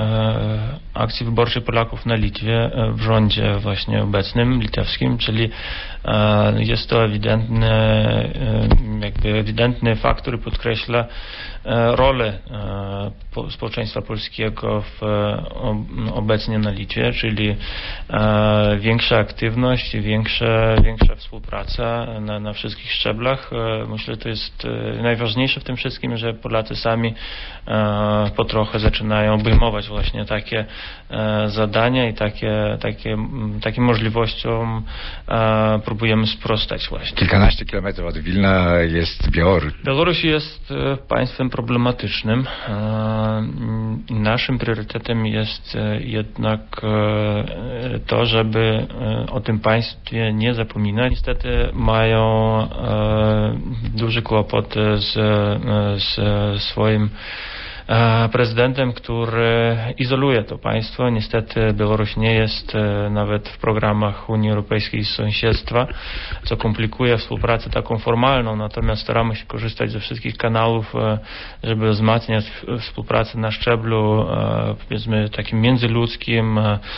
S7: akcji wyborczej Polaków na Litwie w rządzie właśnie obecnym, litewskim, czyli jest to ewidentny, jakby ewidentny fakt, który podkreśla rolę społeczeństwa polskiego w, obecnie na Litwie, czyli większa aktywność, większa, większa współpraca na, na wszystkich szczeblach. Myślę, że to jest najważniejsze w tym wszystkim, że Polacy sami po trochę zaczynają obejmować właśnie takie zadania i takie, takie, takim możliwościom próbujemy sprostać właśnie.
S5: Kilkanaście kilometrów od Wilna jest Białoruś.
S7: Białoruś jest państwem problematycznym. Naszym priorytetem jest jednak to, żeby o tym państwie nie zapominać. Niestety mają duży kłopot z, z swoim prezydentem, który izoluje to państwo. Niestety Białoruś nie jest nawet w programach Unii Europejskiej sąsiedztwa, co komplikuje współpracę taką formalną, natomiast staramy się korzystać ze wszystkich kanałów, żeby wzmacniać współpracę na szczeblu, powiedzmy, takim międzyludzkim,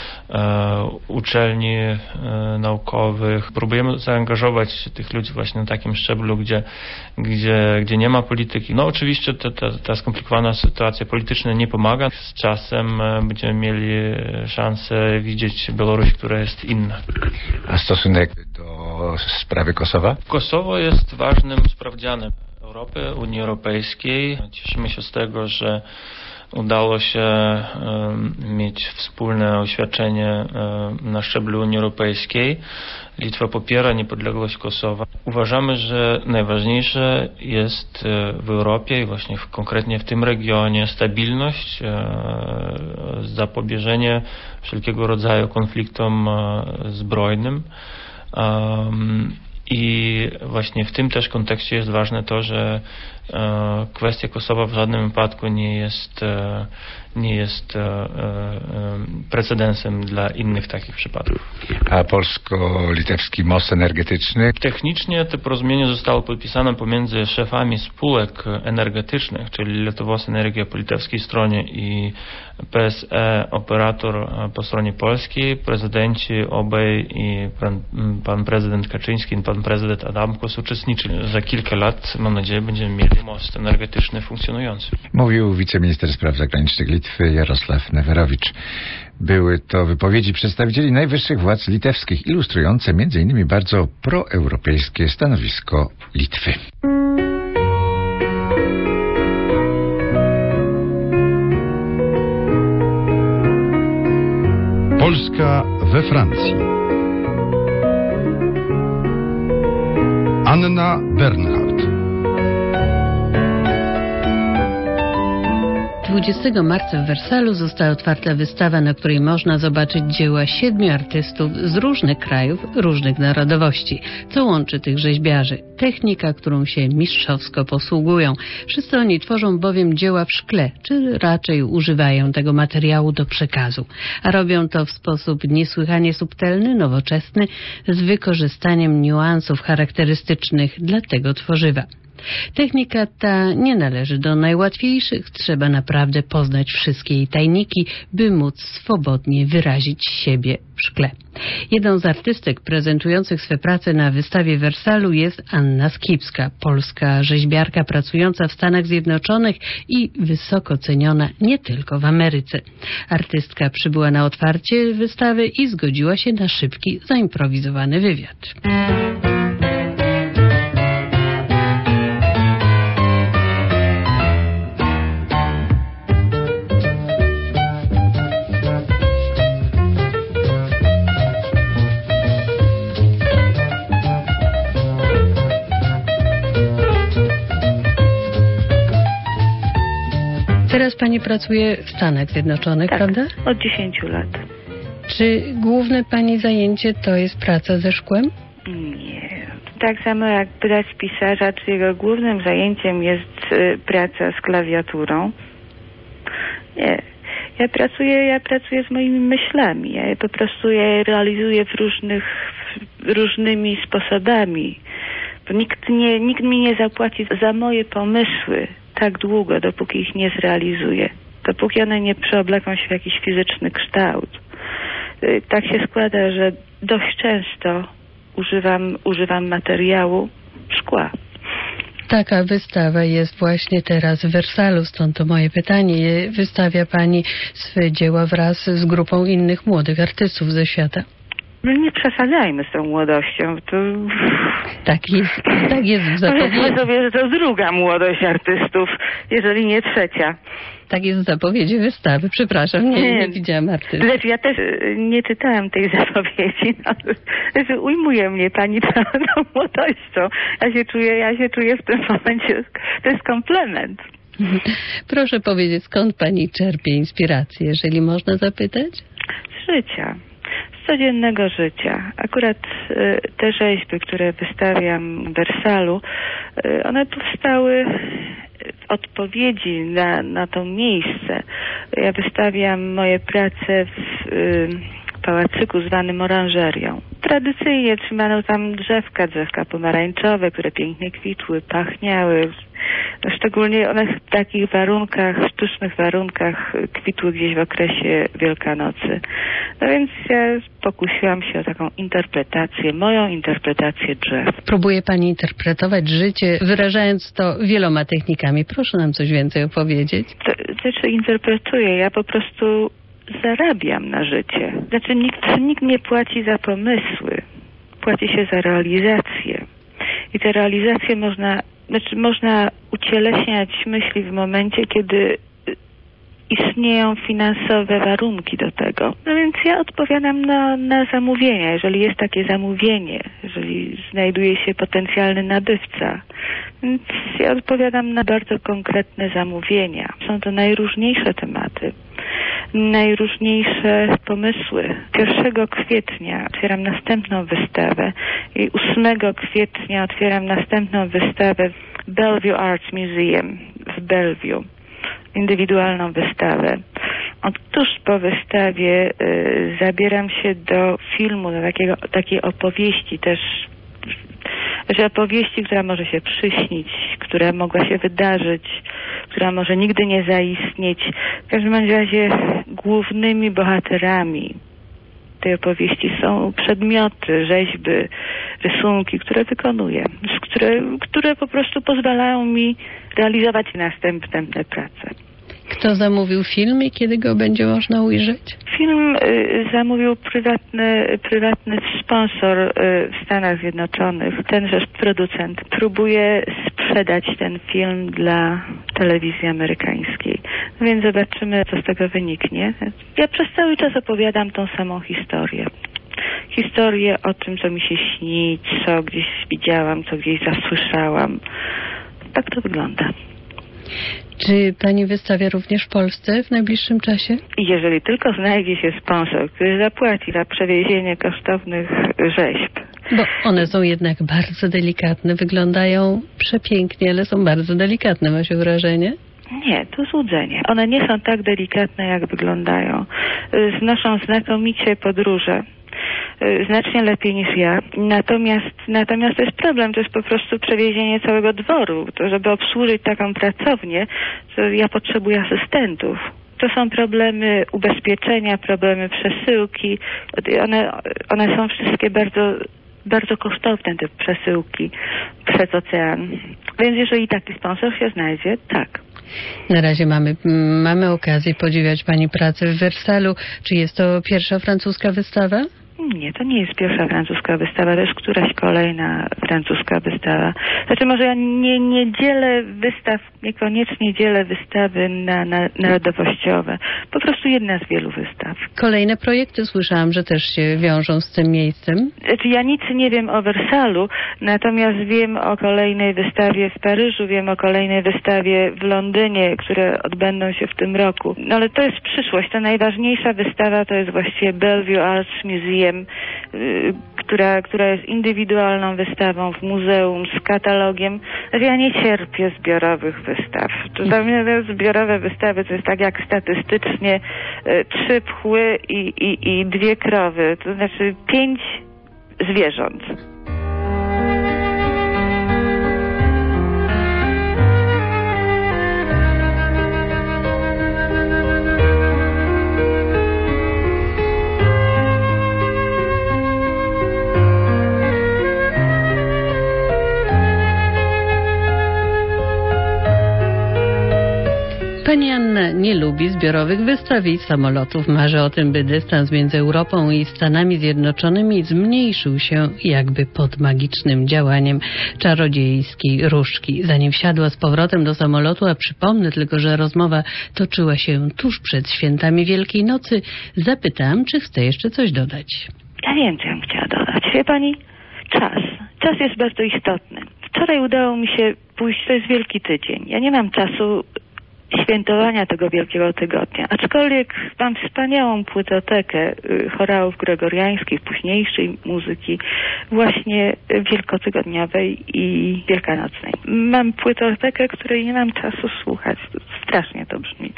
S7: uczelni naukowych. Próbujemy zaangażować tych ludzi właśnie na takim szczeblu, gdzie, gdzie, gdzie nie ma polityki. No oczywiście ta, ta, ta skomplikowana sytuacja Sytuacja polityczna nie pomaga. Z czasem będziemy mieli szansę widzieć Białoruś, która jest inna.
S5: A stosunek do sprawy Kosowa?
S7: Kosowo jest ważnym sprawdzianem Europy, Unii Europejskiej. Cieszymy się z tego, że udało się mieć wspólne oświadczenie na szczeblu Unii Europejskiej. Litwa popiera niepodległość Kosowa. Uważamy, że najważniejsze jest w Europie i właśnie w, konkretnie w tym regionie stabilność, zapobieżenie wszelkiego rodzaju konfliktom zbrojnym. I właśnie w tym też kontekście jest ważne to, że e, kwestia Kosowa w żadnym wypadku nie jest, e, nie jest e, e, precedensem dla innych takich przypadków.
S5: A polsko-litewski most energetyczny?
S7: Technicznie to porozumienie zostało podpisane pomiędzy szefami spółek energetycznych, czyli Lietuvos Energija po litewskiej stronie i P S E operator po stronie polskiej. Prezydenci obaj i pan, pan prezydent Kaczyński i pan prezydent Adamkus uczestniczyli. Za kilka lat, mam nadzieję, będziemy mieli most energetyczny funkcjonujący.
S5: Mówił wiceminister spraw zagranicznych Litwy Jarosław Newerowicz. Były to wypowiedzi przedstawicieli najwyższych władz litewskich, ilustrujące między innymi bardzo proeuropejskie stanowisko Litwy.
S8: Polska we Francji. Anna Bernhardt.
S4: dwudziestego marca w Wersalu została otwarta wystawa, na której można zobaczyć dzieła siedmiu artystów z różnych krajów, różnych narodowości. Co łączy tych rzeźbiarzy? Technika, którą się mistrzowsko posługują. Wszyscy oni tworzą bowiem dzieła w szkle, czy raczej używają tego materiału do przekazu. A robią to w sposób niesłychanie subtelny, nowoczesny, z wykorzystaniem niuansów charakterystycznych dla tego tworzywa. Technika ta nie należy do najłatwiejszych, trzeba naprawdę poznać wszystkie jej tajniki, by móc swobodnie wyrazić siebie w szkle. Jedną z artystek prezentujących swe prace na wystawie w Wersalu jest Anna Skibska, polska rzeźbiarka pracująca w Stanach Zjednoczonych i wysoko ceniona nie tylko w Ameryce. Artystka przybyła na otwarcie wystawy i zgodziła się na szybki, zaimprowizowany wywiad. Teraz pani pracuje w Stanach Zjednoczonych,
S9: tak,
S4: prawda?
S9: Od dziesięciu lat.
S4: Czy główne pani zajęcie to jest praca ze szkłem?
S9: Nie. tak samo jak pytać pisarza, czy jego głównym zajęciem jest y, praca z klawiaturą. Nie. Ja pracuję, ja pracuję z moimi myślami. Ja je po prostu ja je realizuję w różnych, w, różnymi sposobami. Bo nikt, nie, nikt mi nie zapłaci za moje pomysły tak długo, dopóki ich nie zrealizuję. Dopóki one nie przeobleką się w jakiś fizyczny kształt. Y, tak się składa, że dość często używam, używam materiału szkła.
S4: Taka wystawa jest właśnie teraz w Wersalu, stąd to moje pytanie. Wystawia Pani swe dzieła wraz z grupą innych młodych artystów ze świata?
S9: No nie przesadzajmy z tą młodością. To...
S4: Tak jest, tak jest w zapowiedzi.
S9: Powiedzmy sobie, że to druga młodość artystów, jeżeli nie trzecia.
S4: Tak jest w zapowiedzi wystawy. Przepraszam, nie, nie, nie widziałam artystów.
S9: Lecz ja też nie czytałam tej zapowiedzi. No, ujmuje mnie Pani tą młodością. Ja się czuję, ja się czuję w tym momencie, to jest komplement.
S4: Proszę powiedzieć, skąd Pani czerpie inspirację, jeżeli można zapytać?
S9: Z życia. Z codziennego życia. Akurat y, te rzeźby, które wystawiam w Wersalu, y, one powstały w odpowiedzi na, na to miejsce. Ja wystawiam moje prace w y, pałacyku zwanym oranżerią. Tradycyjnie trzymano tam drzewka, drzewka pomarańczowe, które pięknie kwitły, pachniały. No, szczególnie one w takich warunkach, sztucznych warunkach kwitły gdzieś w okresie Wielkanocy. No więc ja pokusiłam się o taką interpretację, moją interpretację drzew.
S4: Próbuje Pani interpretować życie, wyrażając to wieloma technikami. Proszę nam coś więcej opowiedzieć.
S9: To znaczy interpretuję, ja po prostu zarabiam na życie. Znaczy nikt, nikt nie płaci za pomysły. Płaci się za realizację. I te realizacje można, znaczy można ucieleśniać myśli w momencie, kiedy istnieją finansowe warunki do tego. No więc ja odpowiadam na, na zamówienia. Jeżeli jest takie zamówienie, jeżeli znajduje się potencjalny nabywca, więc ja odpowiadam na bardzo konkretne zamówienia. Są to najróżniejsze tematy, najróżniejsze pomysły. pierwszego kwietnia otwieram następną wystawę i ósmego kwietnia otwieram następną wystawę w Bellevue Arts Museum w Bellevue. Indywidualną wystawę. Tuż po wystawie y, zabieram się do filmu, do takiego, takiej opowieści też, że opowieści, która może się przyśnić, która mogła się wydarzyć, która może nigdy nie zaistnieć. W każdym razie głównymi bohaterami tej opowieści są przedmioty, rzeźby, rysunki, które wykonuję, które, które po prostu pozwalają mi realizować następne prace.
S4: Kto zamówił film i kiedy go będzie można ujrzeć?
S9: Film y, zamówił prywatny, prywatny sponsor y, w Stanach Zjednoczonych, tenże producent. Próbuje sprzedać ten film dla telewizji amerykańskiej. No więc zobaczymy, co z tego wyniknie. Ja przez cały czas opowiadam tą samą historię. Historię o tym, co mi się śni, co gdzieś widziałam, co gdzieś zasłyszałam. Tak to wygląda.
S4: Czy Pani wystawia również w Polsce w najbliższym czasie?
S9: Jeżeli tylko znajdzie się sponsor, który zapłaci za przewiezienie kosztownych rzeźb.
S4: Bo one są jednak bardzo delikatne, wyglądają przepięknie, ale są bardzo delikatne, ma się wrażenie?
S9: Nie, to złudzenie. One nie są tak delikatne, jak wyglądają. Znoszą znakomicie podróże. Znacznie lepiej niż ja. Natomiast, natomiast to jest problem, to jest po prostu przewiezienie całego dworu. To, żeby obsłużyć taką pracownię, to ja potrzebuję asystentów. To są problemy ubezpieczenia, problemy przesyłki. One, one są wszystkie bardzo, bardzo kosztowne, te przesyłki przez ocean. Więc jeżeli taki sponsor się znajdzie, tak.
S4: Na razie mamy, mamy okazję podziwiać Pani pracę w Wersalu. Czy jest to pierwsza francuska wystawa?
S9: Nie, to nie jest pierwsza francuska wystawa, to jest któraś kolejna francuska wystawa. Znaczy może ja nie, nie dzielę wystaw, niekoniecznie dzielę wystawy na, na narodowościowe. Po prostu jedna z wielu wystaw.
S4: Kolejne projekty słyszałam, że też się wiążą z tym miejscem.
S9: Znaczy ja nic nie wiem o Wersalu, natomiast wiem o kolejnej wystawie w Paryżu, wiem o kolejnej wystawie w Londynie, które odbędą się w tym roku. No ale to jest przyszłość. Ta najważniejsza wystawa to jest właściwie Bellevue Arts Museum, która, która jest indywidualną wystawą w muzeum z katalogiem. Ja nie cierpię zbiorowych wystaw. To dla mnie te zbiorowe wystawy to jest tak jak statystycznie y, trzy pchły i, i, i dwie krowy, to znaczy pięć zwierząt.
S4: Pani Anna nie lubi zbiorowych wystaw i samolotów. Marzy o tym, by dystans między Europą i Stanami Zjednoczonymi zmniejszył się jakby pod magicznym działaniem czarodziejskiej różdżki. Zanim wsiadła z powrotem do samolotu, a przypomnę tylko, że rozmowa toczyła się tuż przed świętami Wielkiej Nocy, zapytałam, czy chce jeszcze coś dodać.
S9: Ja wiem, co ja bym chciała dodać. Wie pani, czas. Czas jest bardzo istotny. Wczoraj udało mi się pójść, to jest Wielki Tydzień. Ja nie mam czasu świętowania tego Wielkiego Tygodnia. Aczkolwiek mam wspaniałą płytotekę chorałów gregoriańskich, późniejszej muzyki, właśnie wielkotygodniowej i wielkanocnej. Mam płytotekę, której nie mam czasu słuchać. Strasznie to brzmi.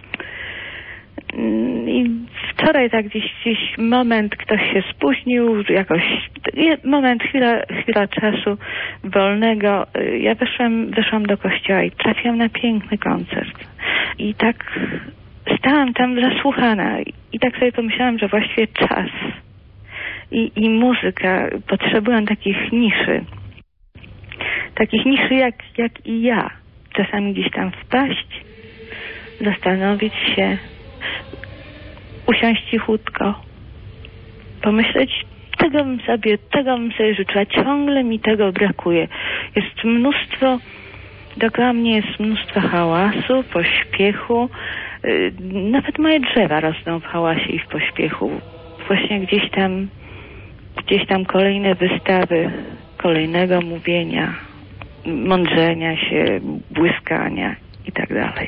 S9: I wczoraj tak gdzieś, gdzieś moment, ktoś się spóźnił, jakoś moment, chwila, chwila czasu wolnego. Ja weszłam, weszłam do kościoła i trafiłam na piękny koncert. I tak stałam tam zasłuchana i tak sobie pomyślałam, że właściwie czas i, i muzyka potrzebują takich niszy. Takich niszy jak, jak i ja. Czasami gdzieś tam wpaść, zastanowić się, usiąść cichutko, pomyśleć, tego bym sobie, tego bym sobie życzyła, ciągle mi tego brakuje. Jest mnóstwo, dookoła mnie jest mnóstwo hałasu, pośpiechu, yy, nawet moje drzewa rosną w hałasie i w pośpiechu. Właśnie gdzieś tam, gdzieś tam kolejne wystawy, kolejnego mówienia, mądrzenia się, błyskania i tak dalej.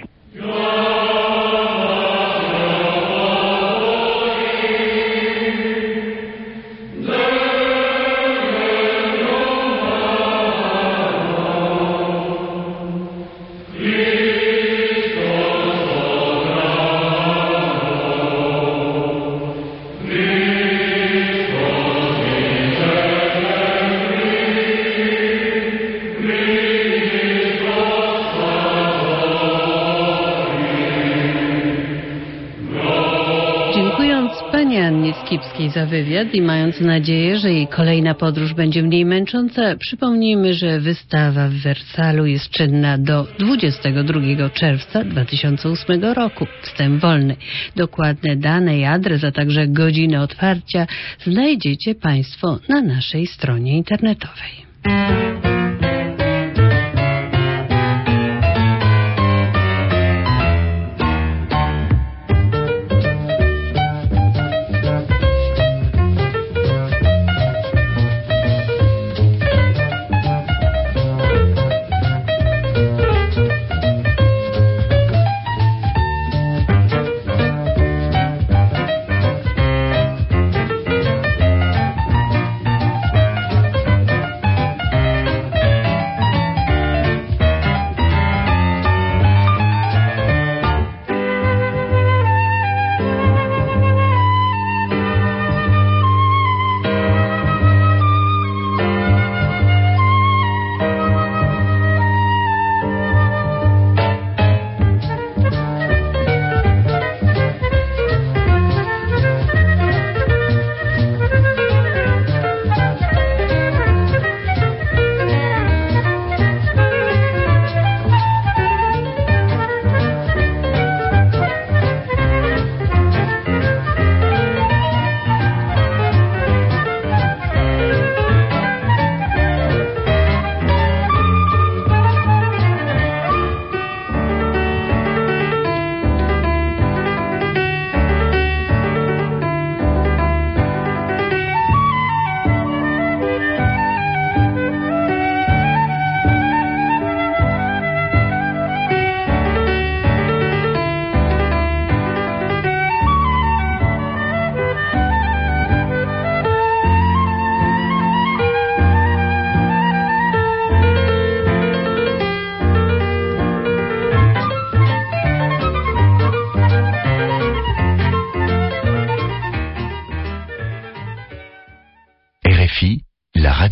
S4: Pani Annie Skibskiej za wywiad i mając nadzieję, że jej kolejna podróż będzie mniej męcząca, przypomnijmy, że wystawa w Wersalu jest czynna do dwudziestego drugiego czerwca dwa tysiące ósmego roku. Wstęp wolny. Dokładne dane i adres, a także godziny otwarcia znajdziecie Państwo na naszej stronie internetowej.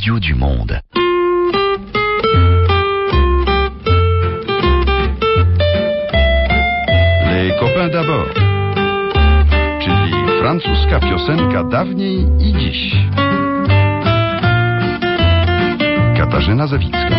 S10: radio du monde.
S8: Les copains d'abord. Czyli francuska piosenka dawniej i dziś. Katarzyna Zawicka.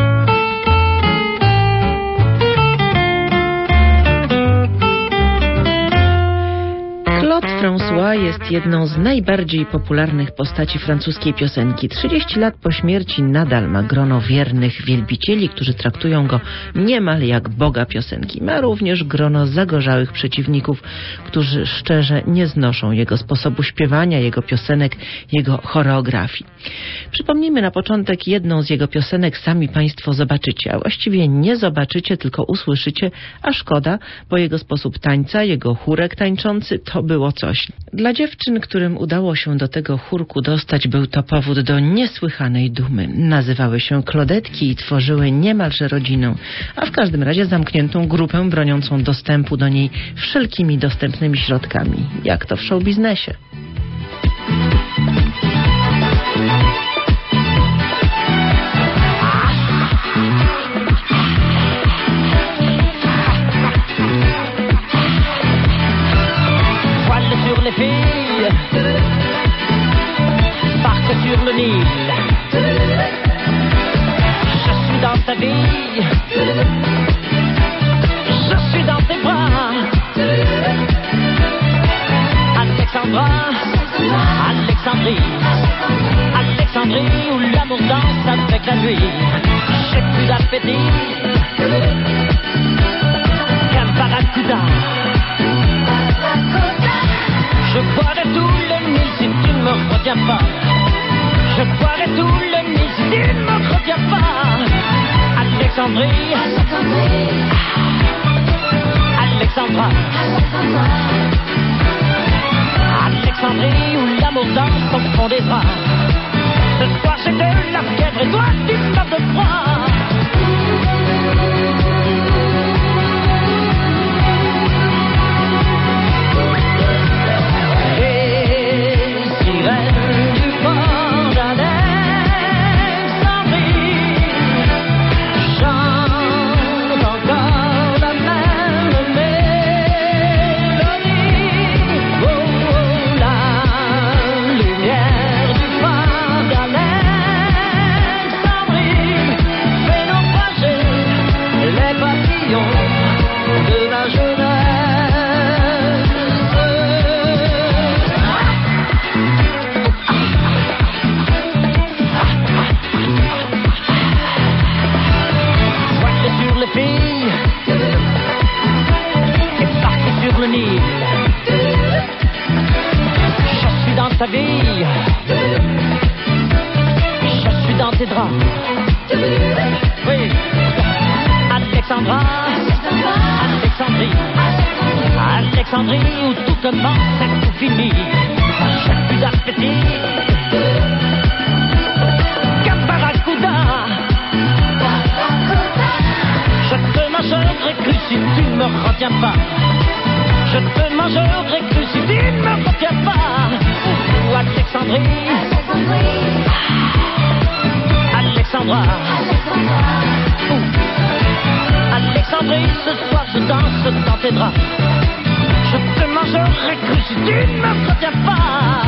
S11: Claude François jest jedną z najbardziej popularnych postaci francuskiej piosenki. trzydzieści lat po śmierci nadal ma grono wiernych wielbicieli, którzy traktują go niemal jak boga piosenki. Ma również grono zagorzałych przeciwników, którzy szczerze nie znoszą jego sposobu śpiewania, jego piosenek, jego choreografii. Przypomnijmy na początek jedną z jego piosenek, sami Państwo zobaczycie, a właściwie nie zobaczycie, tylko usłyszycie, a szkoda, bo jego sposób tańca, jego chórek tańczący to było coś. Dla dziewczyn, którym udało się do tego chórku dostać, był to powód do niesłychanej dumy. Nazywały się Klodetki i tworzyły niemalże rodzinę, a w każdym razie zamkniętą grupę broniącą dostępu do niej wszelkimi dostępnymi środkami, jak to w showbiznesie.
S12: Les filles partent sur le Nil. Je suis dans ta vie, je suis dans tes bras. Alexandra, Alexandrie, Alexandrie où l'amour danse avec la nuit. J'ai plus d'appétit qu'un barracuda. Je boirai tout le Nil si tu ne me retiens pas. Je boirai tout le Nil si tu ne me retiens pas. Alexandrie, Alexandra, Alexandrie où l'amour danse au fond des bras. Ce soir j'ai de la fièvre et toi tu meurs de froid. Ta vie, je suis dans tes draps. Oui, Alexandra, Alexandrie, Alexandrie où tout commence et tout finit. J'ai plus d'appétit qu'un barracuda. Je te mangerai cru si tu ne me retiens pas. Je te mangerai cru si tu ne me retiens pas. Alexandrie, Alexandra, Alexandrie, ce soir je danse dans tes draps. Je te mangerai cru si tu ne me retiens pas.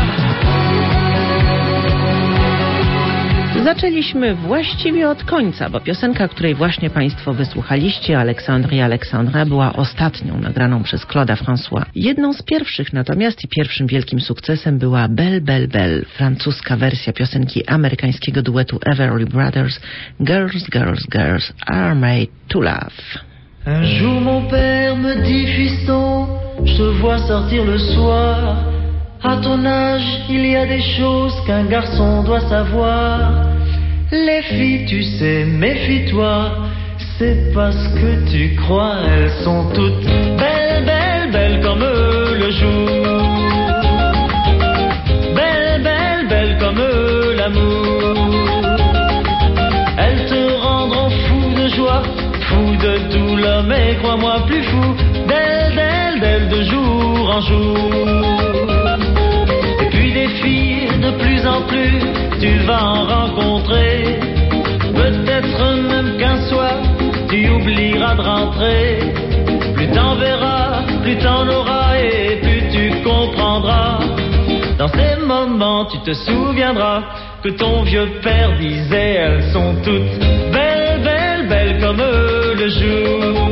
S11: Zaczęliśmy właściwie od końca, bo piosenka, której właśnie Państwo wysłuchaliście, Alexandrie Alexandra, była ostatnią nagraną przez Claude'a François. Jedną z pierwszych natomiast i pierwszym wielkim sukcesem była Belle Belle Belle, francuska wersja piosenki amerykańskiego duetu Everly Brothers, Girls, Girls, Girls are made to love.
S13: Un jour mon père me dit, fiston, je te vois sortir le soir. À ton âge, il y a des choses qu'un garçon doit savoir. Les filles, tu sais, méfie-toi, c'est pas ce que tu crois. Elles sont toutes belles, belles, belles comme le jour. Belles, belles, belles comme l'amour. Elles te rendront fou de joie, fou de douleur, mais crois-moi plus fou d'elles, d'elles, d'elles de jour en jour. Et puis des filles de de plus en plus tu vas en rencontrer. Peut-être même qu'un soir tu oublieras de rentrer. Plus t'en verras, plus t'en auras et plus tu comprendras. Dans ces moments tu te souviendras que ton vieux père disait elles sont toutes belles, belles, belles comme le jour.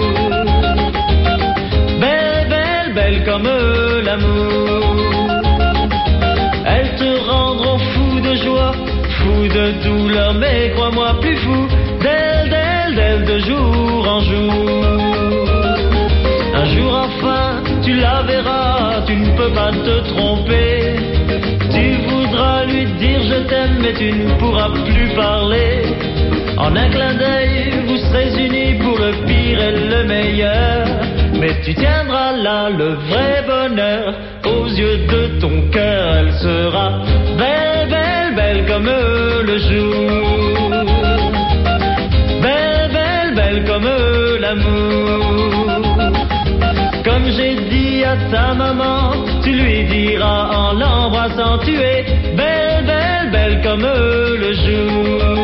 S13: Belles, belles, belles comme l'amour. Elles te rendront fou de joie, fou de douleur, mais crois-moi plus fou d'elles, d'elles, d'elles de jour en jour. Un jour enfin tu la verras, tu ne peux pas te tromper. Tu voudras lui dire je t'aime mais tu ne pourras plus parler. En un clin d'œil vous serez unis pour le pire et le meilleur. Mais tu tiendras là le vrai bonheur aux yeux de ton cœur. Elle sera belle, belle, belle comme le jour. Belle, belle, belle comme l'amour. Comme j'ai dit à ta maman, tu lui diras en l'embrassant, tu es belle, belle, belle comme le jour.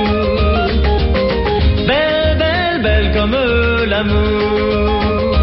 S13: Belle, belle, belle comme l'amour.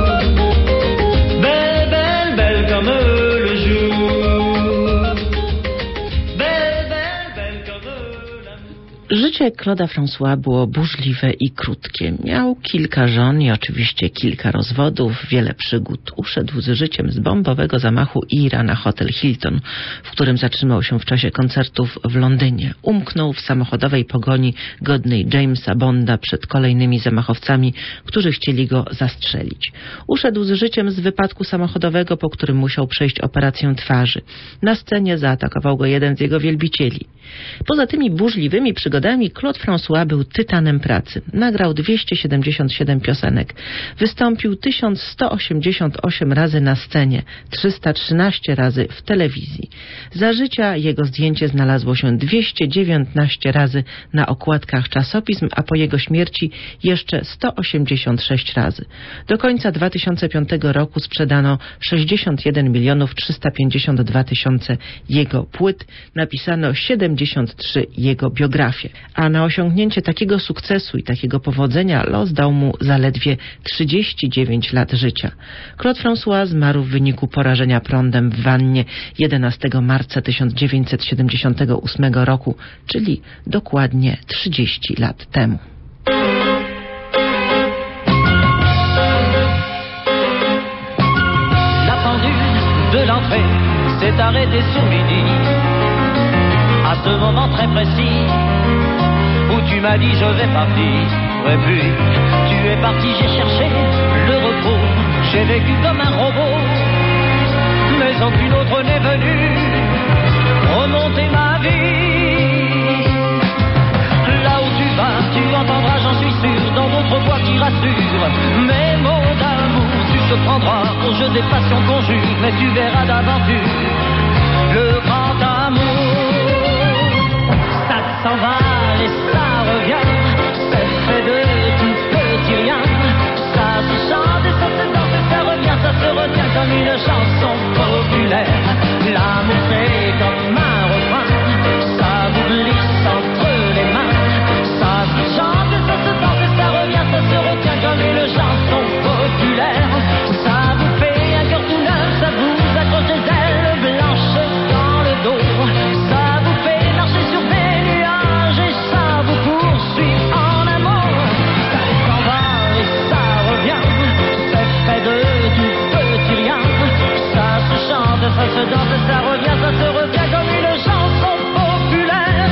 S13: Belle, belle, belle comme le jour. Belle, belle, belle comme l'amour.
S11: Życie Claude'a François było burzliwe i krótkie. Miał kilka żon i oczywiście kilka rozwodów, wiele przygód. Uszedł z życiem z bombowego zamachu Ira na hotel Hilton, w którym zatrzymał się w czasie koncertów w Londynie. Umknął w samochodowej pogoni godnej Jamesa Bonda przed kolejnymi zamachowcami, którzy chcieli go zastrzelić. Uszedł z życiem z wypadku samochodowego, po którym musiał przejść operację twarzy. Na scenie zaatakował go jeden z jego wielbicieli. Poza tymi burzliwymi przygodami Claude François był tytanem pracy. Nagrał dwieście siedemdziesiąt siedem piosenek. Wystąpił tysiąc sto osiemdziesiąt osiem razy na scenie, trzysta trzynaście razy w telewizji. Za życia jego zdjęcie znalazło się dwieście dziewiętnaście razy na okładkach czasopism, a po jego śmierci jeszcze sto osiemdziesiąt sześć razy. Do końca dwa tysiące piątego roku sprzedano sześćdziesiąt jeden milionów trzysta pięćdziesiąt dwa tysiące jego płyt. Napisano siedemdziesiąt trzy jego biografie. A na osiągnięcie takiego sukcesu i takiego powodzenia los dał mu zaledwie trzydzieści dziewięć lat życia. Claude François zmarł w wyniku porażenia prądem w wannie jedenastego marca tysiąc dziewięćset siedemdziesiątego ósmego roku, czyli dokładnie trzydzieści lat temu.
S12: La pendule de l'entrée s'est arrêtée sur midi. À ce moment très précis où tu m'as dit je vais partir. Et puis tu es parti, j'ai cherché le repos. J'ai vécu comme un robot, mais aucune autre n'est venue remonter ma vie. Là où tu vas, tu entendras, j'en suis sûr, dans d'autres voix qui rassurent. Mes mots d'amour, tu te prendras au jeu des passions qu'on jure, mais tu verras d'aventure le grand amour. Ça s'en va et ça revient, c'est fait de tout petit rien. Ça se chante et ça se danse et ça revient, ça se retient comme une chanson populaire. L'amour fait comme un refrain, ça vous glisse entre les mains. Ça se chante et ça se danse et ça revient, ça se retient comme une chanson populaire. Ça vous fait un cœur tout neuf, ça vous accroche des ailes blanches dans le dos. Ça vous fait marcher sur des nuages et ça vous poursuit en amour. Ça s'en va et ça revient, c'est fait de tout petit rien. Ça se chante, ça se danse, ça revient, ça se revient comme une chanson populaire.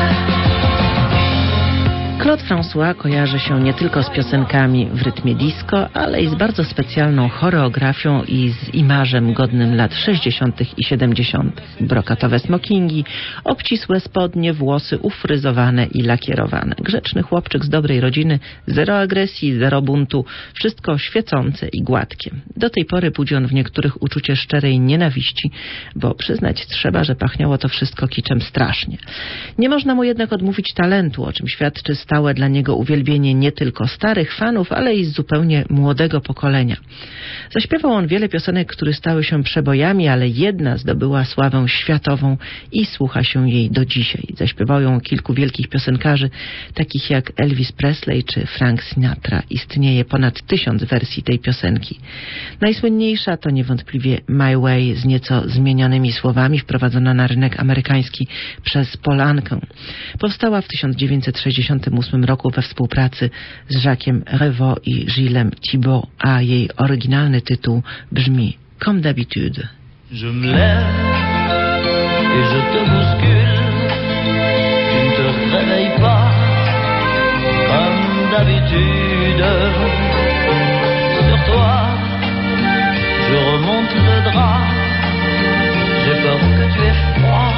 S11: Claude François kojarzy się nie tylko z piosenkami w rytmie disco, ale i z bardzo specjalną choreografią i z imażem godnym lat sześćdziesiątych i siedemdziesiątych. Brokatowe smokingi, obcisłe spodnie, włosy ufryzowane i lakierowane. Grzeczny chłopczyk z dobrej rodziny, zero agresji, zero buntu, wszystko świecące i gładkie. Do tej pory budzi on w niektórych uczucie szczerej nienawiści, bo przyznać trzeba, że pachniało to wszystko kiczem strasznie. Nie można mu jednak odmówić talentu, o czym świadczy stałe stałe dla niego uwielbienie nie tylko starych fanów, ale i z zupełnie młodego pokolenia. Zaśpiewał on wiele piosenek, które stały się przebojami, ale jedna zdobyła sławę światową i słucha się jej do dzisiaj. Zaśpiewał ją kilku wielkich piosenkarzy, takich jak Elvis Presley czy Frank Sinatra. Istnieje ponad tysiąc wersji tej piosenki. Najsłynniejsza to niewątpliwie My Way z nieco zmienionymi słowami, wprowadzona na rynek amerykański przez Polankę. Powstała w tysiąc dziewięćset sześćdziesiątym ósmym roku we współpracy z Jacques'em Revaux i Gillesem Thibault, a jej oryginalny tytuł brzmi Comme d'habitude.
S12: Je me lève et je te bouscule, tu ne te réveilles pas comme d'habitude. Sur toi, je remonte le drap, j'ai peur que tu aies froid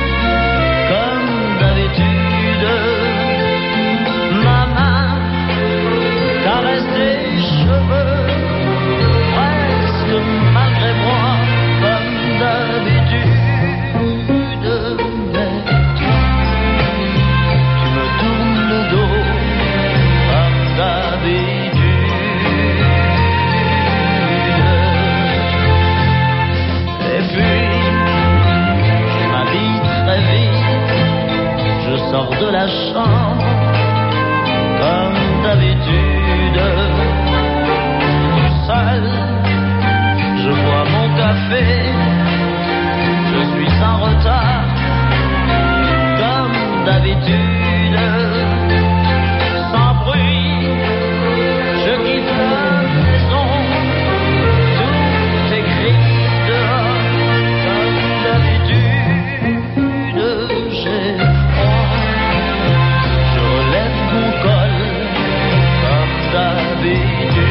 S12: comme d'habitude. Ma main caresse tes cheveux, presque malgré moi, comme d'habitude. Mais toi, tu me tournes le dos, comme d'habitude. Et puis, je m'habille très vite, je sors de la chambre, comme d'habitude. Tout seul, je bois mon café, je suis en retard, comme d'habitude. Sans bruit, je quitte la maison, tout est gris dehors, comme d'habitude. J'ai froid, je relève mon col, comme d'habitude.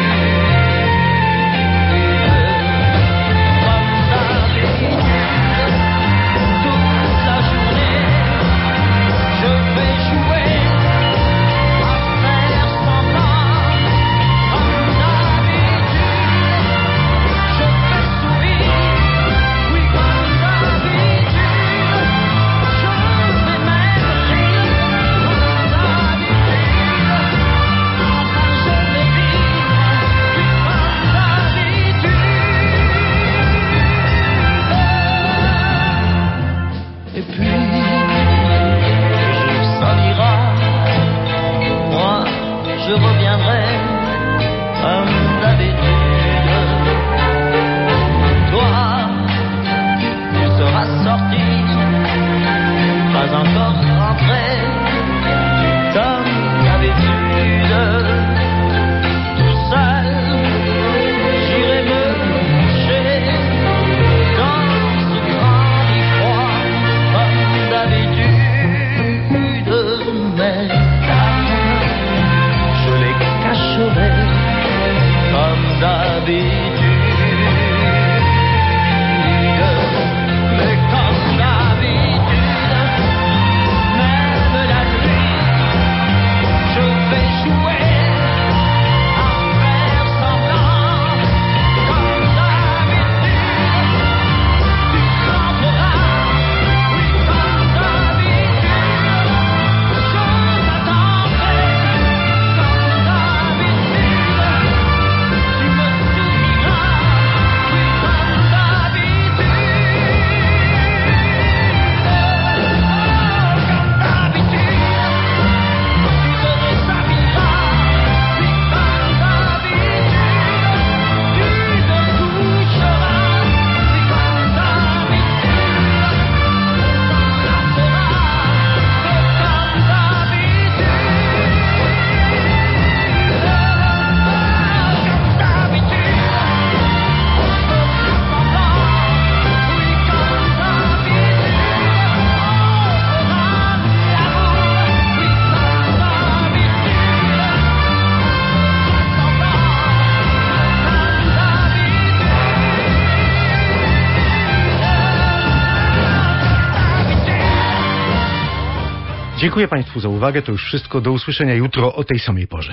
S12: Je reviendrai comme d'habitude. Toi, tu seras sorti, pas encore rentré, comme d'habitude. Tout seul, j'irai me coucher dans ce grand lit froid, comme d'habitude. Mais comme d'habitude, mais comme d'habitude, même la nuit, je vais jouer à faire semblant, comme d'habitude, tu rentreras, oui comme d'habitude, je t'attendrai, comme d'habitude.
S1: Dziękuję Państwu za uwagę. To już wszystko. Do usłyszenia jutro o tej samej porze.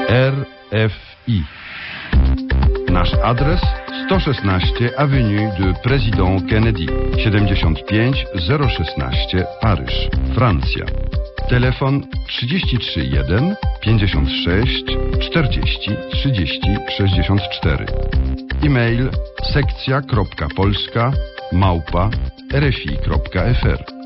S8: R F I. Nasz adres sto szesnaście Avenue de Président Kennedy, siedemdziesiąt pięć zero szesnaście Paryż, Francja. Telefon trzydzieści trzy jeden pięćdziesiąt sześć czterdzieści trzydzieści sześćdziesiąt cztery. E-mail sekcja kropka polska małpa r f i kropka f r.